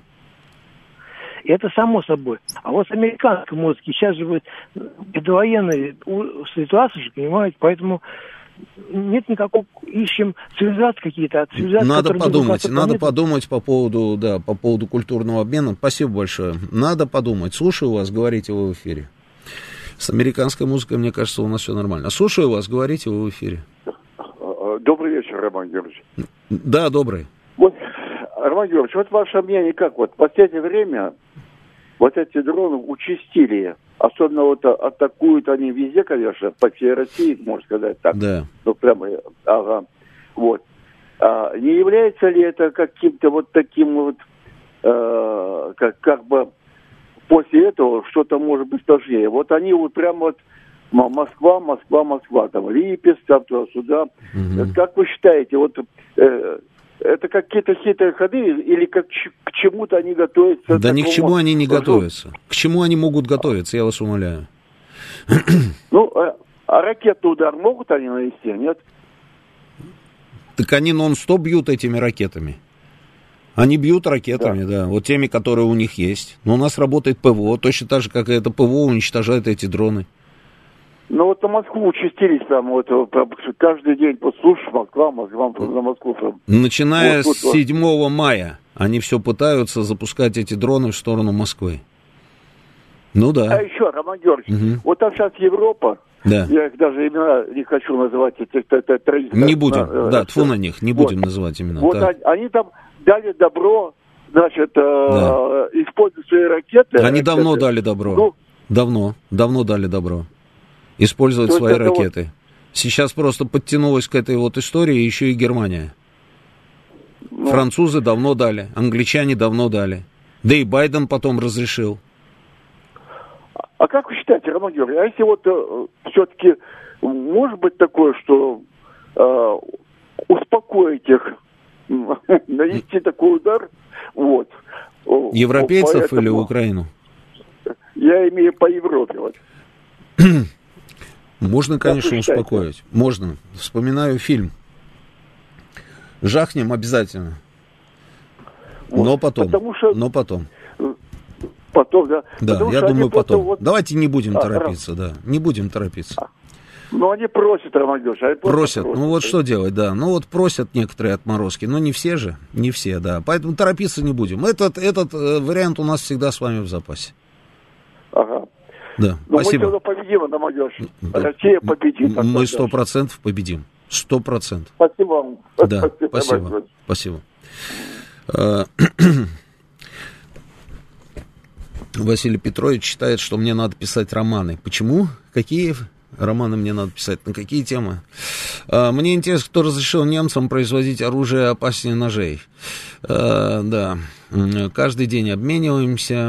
Это само собой. А вот с американской музыки сейчас же предвоенные ситуации же, понимаете, поэтому нет никакого, ищем цивилизации какие-то, а цивилизации, надо подумать, надо планеты... подумать по поводу, да, по поводу культурного обмена. Спасибо большое. Надо подумать. Слушаю вас, говорите вы в эфире. С американской музыкой, мне кажется, у нас все нормально. Слушаю вас, говорите вы в эфире. Добрый вечер, Роман Георгиевич. Да, добрый. Вот, Роман Георгиевич, вот ваше мнение как? Вот в последнее время вот эти дроны участили. Особенно вот атакуют они везде, конечно, по всей России, можно сказать так. Да. Ну, прямо, ага. Вот. А не является ли это каким-то вот таким вот, э, как, как бы после этого что-то может быть сложнее? Вот они вот прямо вот Москва, Москва, Москва, там Липецк, там туда-сюда. Угу. Как вы считаете, вот э, это какие-то хитрые ходы или как, к чему-то они готовятся? Да ни к чему они не готовятся. К чему они могут готовиться, я вас умоляю. Ну, а, а ракетный удар могут они нанести, нет? Так они нон-стоп бьют этими ракетами. Они бьют ракетами, да. да, вот теми, которые у них есть. Но у нас работает ПВО, точно так же, как и это ПВО уничтожает эти дроны. Ну вот на Москву участились там, вот, каждый день послушаешь, Москва, Москва, на Москву. Там. Начиная вот, с седьмого мая они все пытаются запускать эти дроны в сторону Москвы. Ну да. А еще, Роман Георгиевич, угу. вот там сейчас Европа, да. я их даже имена не хочу называть, этих троих. Не будем, на, да, тьфу на них, не будем вот. называть имена. Вот они, они там дали добро, значит, да. э, используют свои ракеты. Они ракеты. давно дали добро, ну, давно, давно дали добро. Использовать свои ракеты. Вот... Сейчас просто подтянулась к этой вот истории еще и Германия. Ну... Французы давно дали, англичане давно дали. Да и Байден потом разрешил. А как вы считаете, Роман Георгиевич, а если вот э, все-таки может быть такое, что э, успокоить их, нанести такой удар, вот. Европейцев поэтому... или Украину? Я имею по Европе, вот. Можно, конечно, успокоить. Можно. Вспоминаю фильм. Жахнем обязательно. Вот. Но потом. Что... Но потом. Потом, да. Да, Потому я думаю, потом. Вот... Давайте не будем а, торопиться, раз. да. Не будем торопиться. А. Ну, они просят, Роман Георгиевич. Они просят. просят. Ну, вот что делать, да. Ну, вот просят некоторые отморозки. Но не все же. Не все, да. Поэтому торопиться не будем. Этот, этот э, вариант у нас всегда с вами в запасе. Ага. Да, но спасибо. Мы все победим, Роман Георгиевич. Россия победит. Мы сто процентов победим. Сто процентов. Спасибо вам. Да, спасибо. Спасибо. Василий Петрович считает, что мне надо писать романы. Почему? Какие романы мне надо писать? На какие темы? Мне интересно, кто разрешил немцам производить оружие опаснее ножей. Да. Каждый день обмениваемся.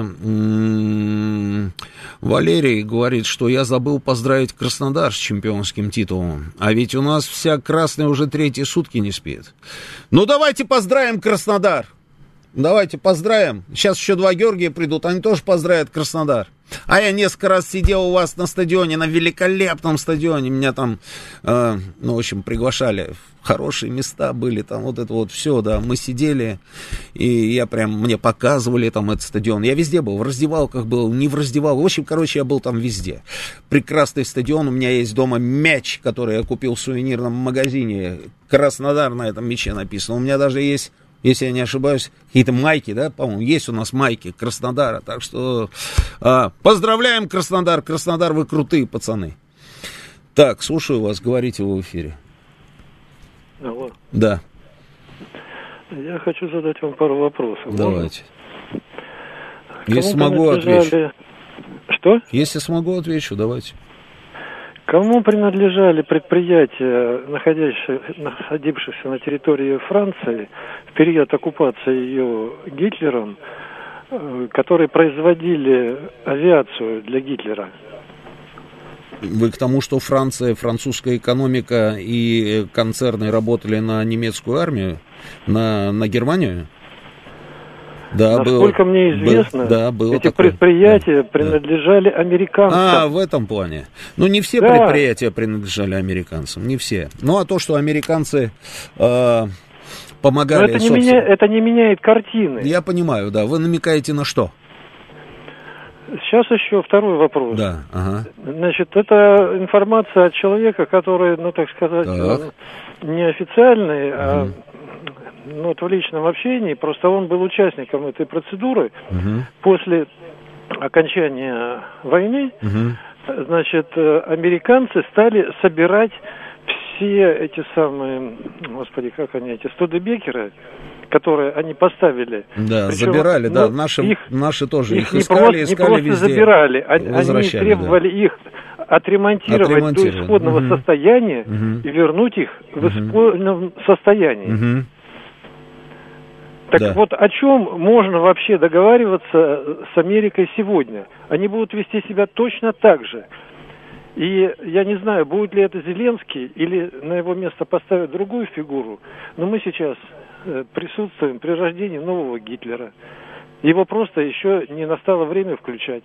Валерий говорит, что я забыл поздравить Краснодар с чемпионским титулом. А ведь у нас вся красная уже третьи сутки не спит. Ну, давайте поздравим Краснодар. Давайте поздравим. Сейчас еще два Георгия придут, они тоже поздравят Краснодар. А я несколько раз сидел у вас на стадионе, на великолепном стадионе. Меня там, э, ну, в общем, приглашали. Хорошие места были, там вот это вот все, да. Мы сидели, и я прям, мне показывали там этот стадион. Я везде был, в раздевалках был, не в раздевалках. В общем, короче, я был там везде. Прекрасный стадион. У меня есть дома мяч, который я купил в сувенирном магазине. Краснодар на этом мяче написано. У меня даже есть... Если я не ошибаюсь, какие-то майки, да, по-моему, есть у нас майки Краснодара. Так что а, поздравляем Краснодар. Краснодар, вы крутые пацаны. Так, слушаю вас, говорите вы в эфире. Алло. Да. Я хочу задать вам пару вопросов. Давайте. Кому Если смогу, отвечу. Что? Если смогу, отвечу, давайте. Кому принадлежали предприятия, находящиеся, находившиеся на территории Франции в период оккупации ее Гитлером, которые производили авиацию для Гитлера? Вы к тому, что Франция, французская экономика и концерны работали на немецкую армию, на, на Германию? Да, Насколько было, мне известно, был, да, было эти такое. предприятия да, принадлежали да. американцам. А, в этом плане. Ну, не все да. предприятия принадлежали американцам, не все. Ну, а то, что американцы э, помогали... Но это не, меня, это не меняет картины. Я понимаю, да. Вы намекаете на что? Сейчас еще второй вопрос. Да, ага. Значит, это информация от человека, который, ну, так сказать, так. неофициальный, угу. а ну, вот в личном общении, просто он был участником этой процедуры. Угу. После окончания войны, угу. значит, американцы стали собирать все эти самые, господи, как они, эти студебекеры, которые они поставили. Да, Причем, забирали, ну, да, наши, их, наши тоже их, их искали, не просто, искали не просто везде. забирали, они, они требовали да. их отремонтировать, отремонтировать до исходного угу. состояния угу. и вернуть их в угу. исходном состоянии. Угу. Так да. вот, о чем можно вообще договариваться с Америкой сегодня? Они будут вести себя точно так же. И я не знаю, будет ли это Зеленский или на его место поставят другую фигуру, но мы сейчас присутствуем при рождении нового Гитлера. Его просто еще не настало время включать.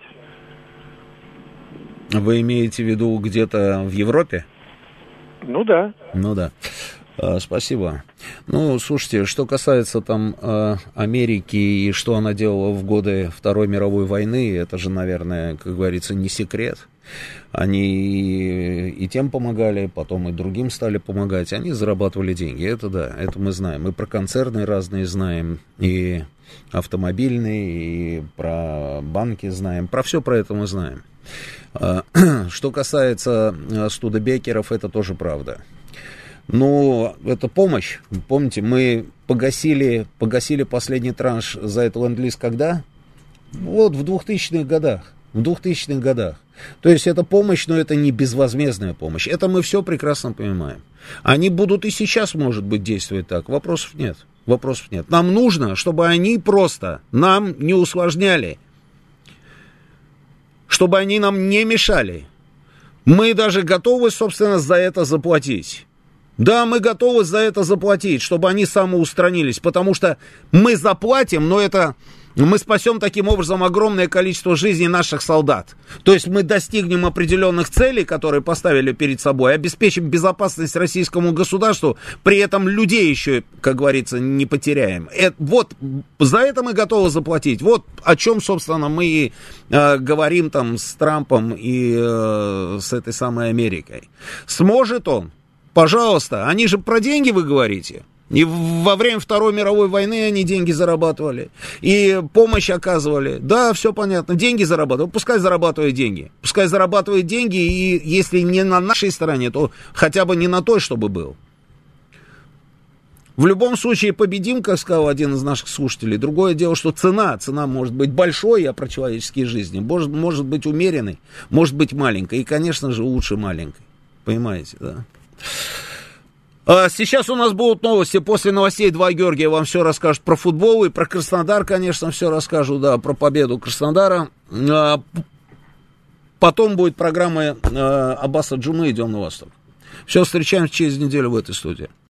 Вы имеете в виду где-то в Европе? Ну да. Ну да. А, спасибо. Ну, слушайте, что касается там э, Америки и что она делала в годы Второй мировой войны, это же, наверное, как говорится, не секрет. Они и, и тем помогали, потом и другим стали помогать. Они зарабатывали деньги, это да, это мы знаем. И про концерны разные знаем, и автомобильные, и про банки знаем. Про все про это мы знаем. А, что касается студебекеров, это тоже правда. Но это помощь. Помните, мы погасили, погасили последний транш за этот ленд-лиз когда? Вот в двухтысячных годах. В двухтысячных годах. То есть это помощь, но это не безвозмездная помощь. Это мы все прекрасно понимаем. Они будут и сейчас, может быть, действовать так. Вопросов нет. Вопросов нет. Нам нужно, чтобы они просто нам не усложняли. Чтобы они нам не мешали. Мы даже готовы, собственно, за это заплатить. Да, мы готовы за это заплатить, чтобы они самоустранились, потому что мы заплатим, но это мы спасем таким образом огромное количество жизней наших солдат. То есть мы достигнем определенных целей, которые поставили перед собой, обеспечим безопасность российскому государству, при этом людей еще, как говорится, не потеряем. Это, вот за это мы готовы заплатить. Вот о чем, собственно, мы э, говорим там с Трампом и э, с этой самой Америкой. Сможет он? Пожалуйста, они же про деньги вы говорите. И во время Второй мировой войны они деньги зарабатывали. И помощь оказывали. Да, все понятно. Деньги зарабатывают. Пускай зарабатывают деньги. Пускай зарабатывают деньги. И если не на нашей стороне, то хотя бы не на той, чтобы был. В любом случае победим, как сказал один из наших слушателей. Другое дело, что цена. Цена может быть большой, я про человеческие жизни. Может, может быть умеренной, может быть маленькой. И, конечно же, лучше маленькой. Понимаете, да? Сейчас у нас будут новости. После новостей два Георгия вам все расскажут про футбол. И про Краснодар, конечно, все расскажу. Да, про победу Краснодара. Потом будет программа Аббаса Джумы «Идем на восток». Все, встречаемся через неделю в этой студии.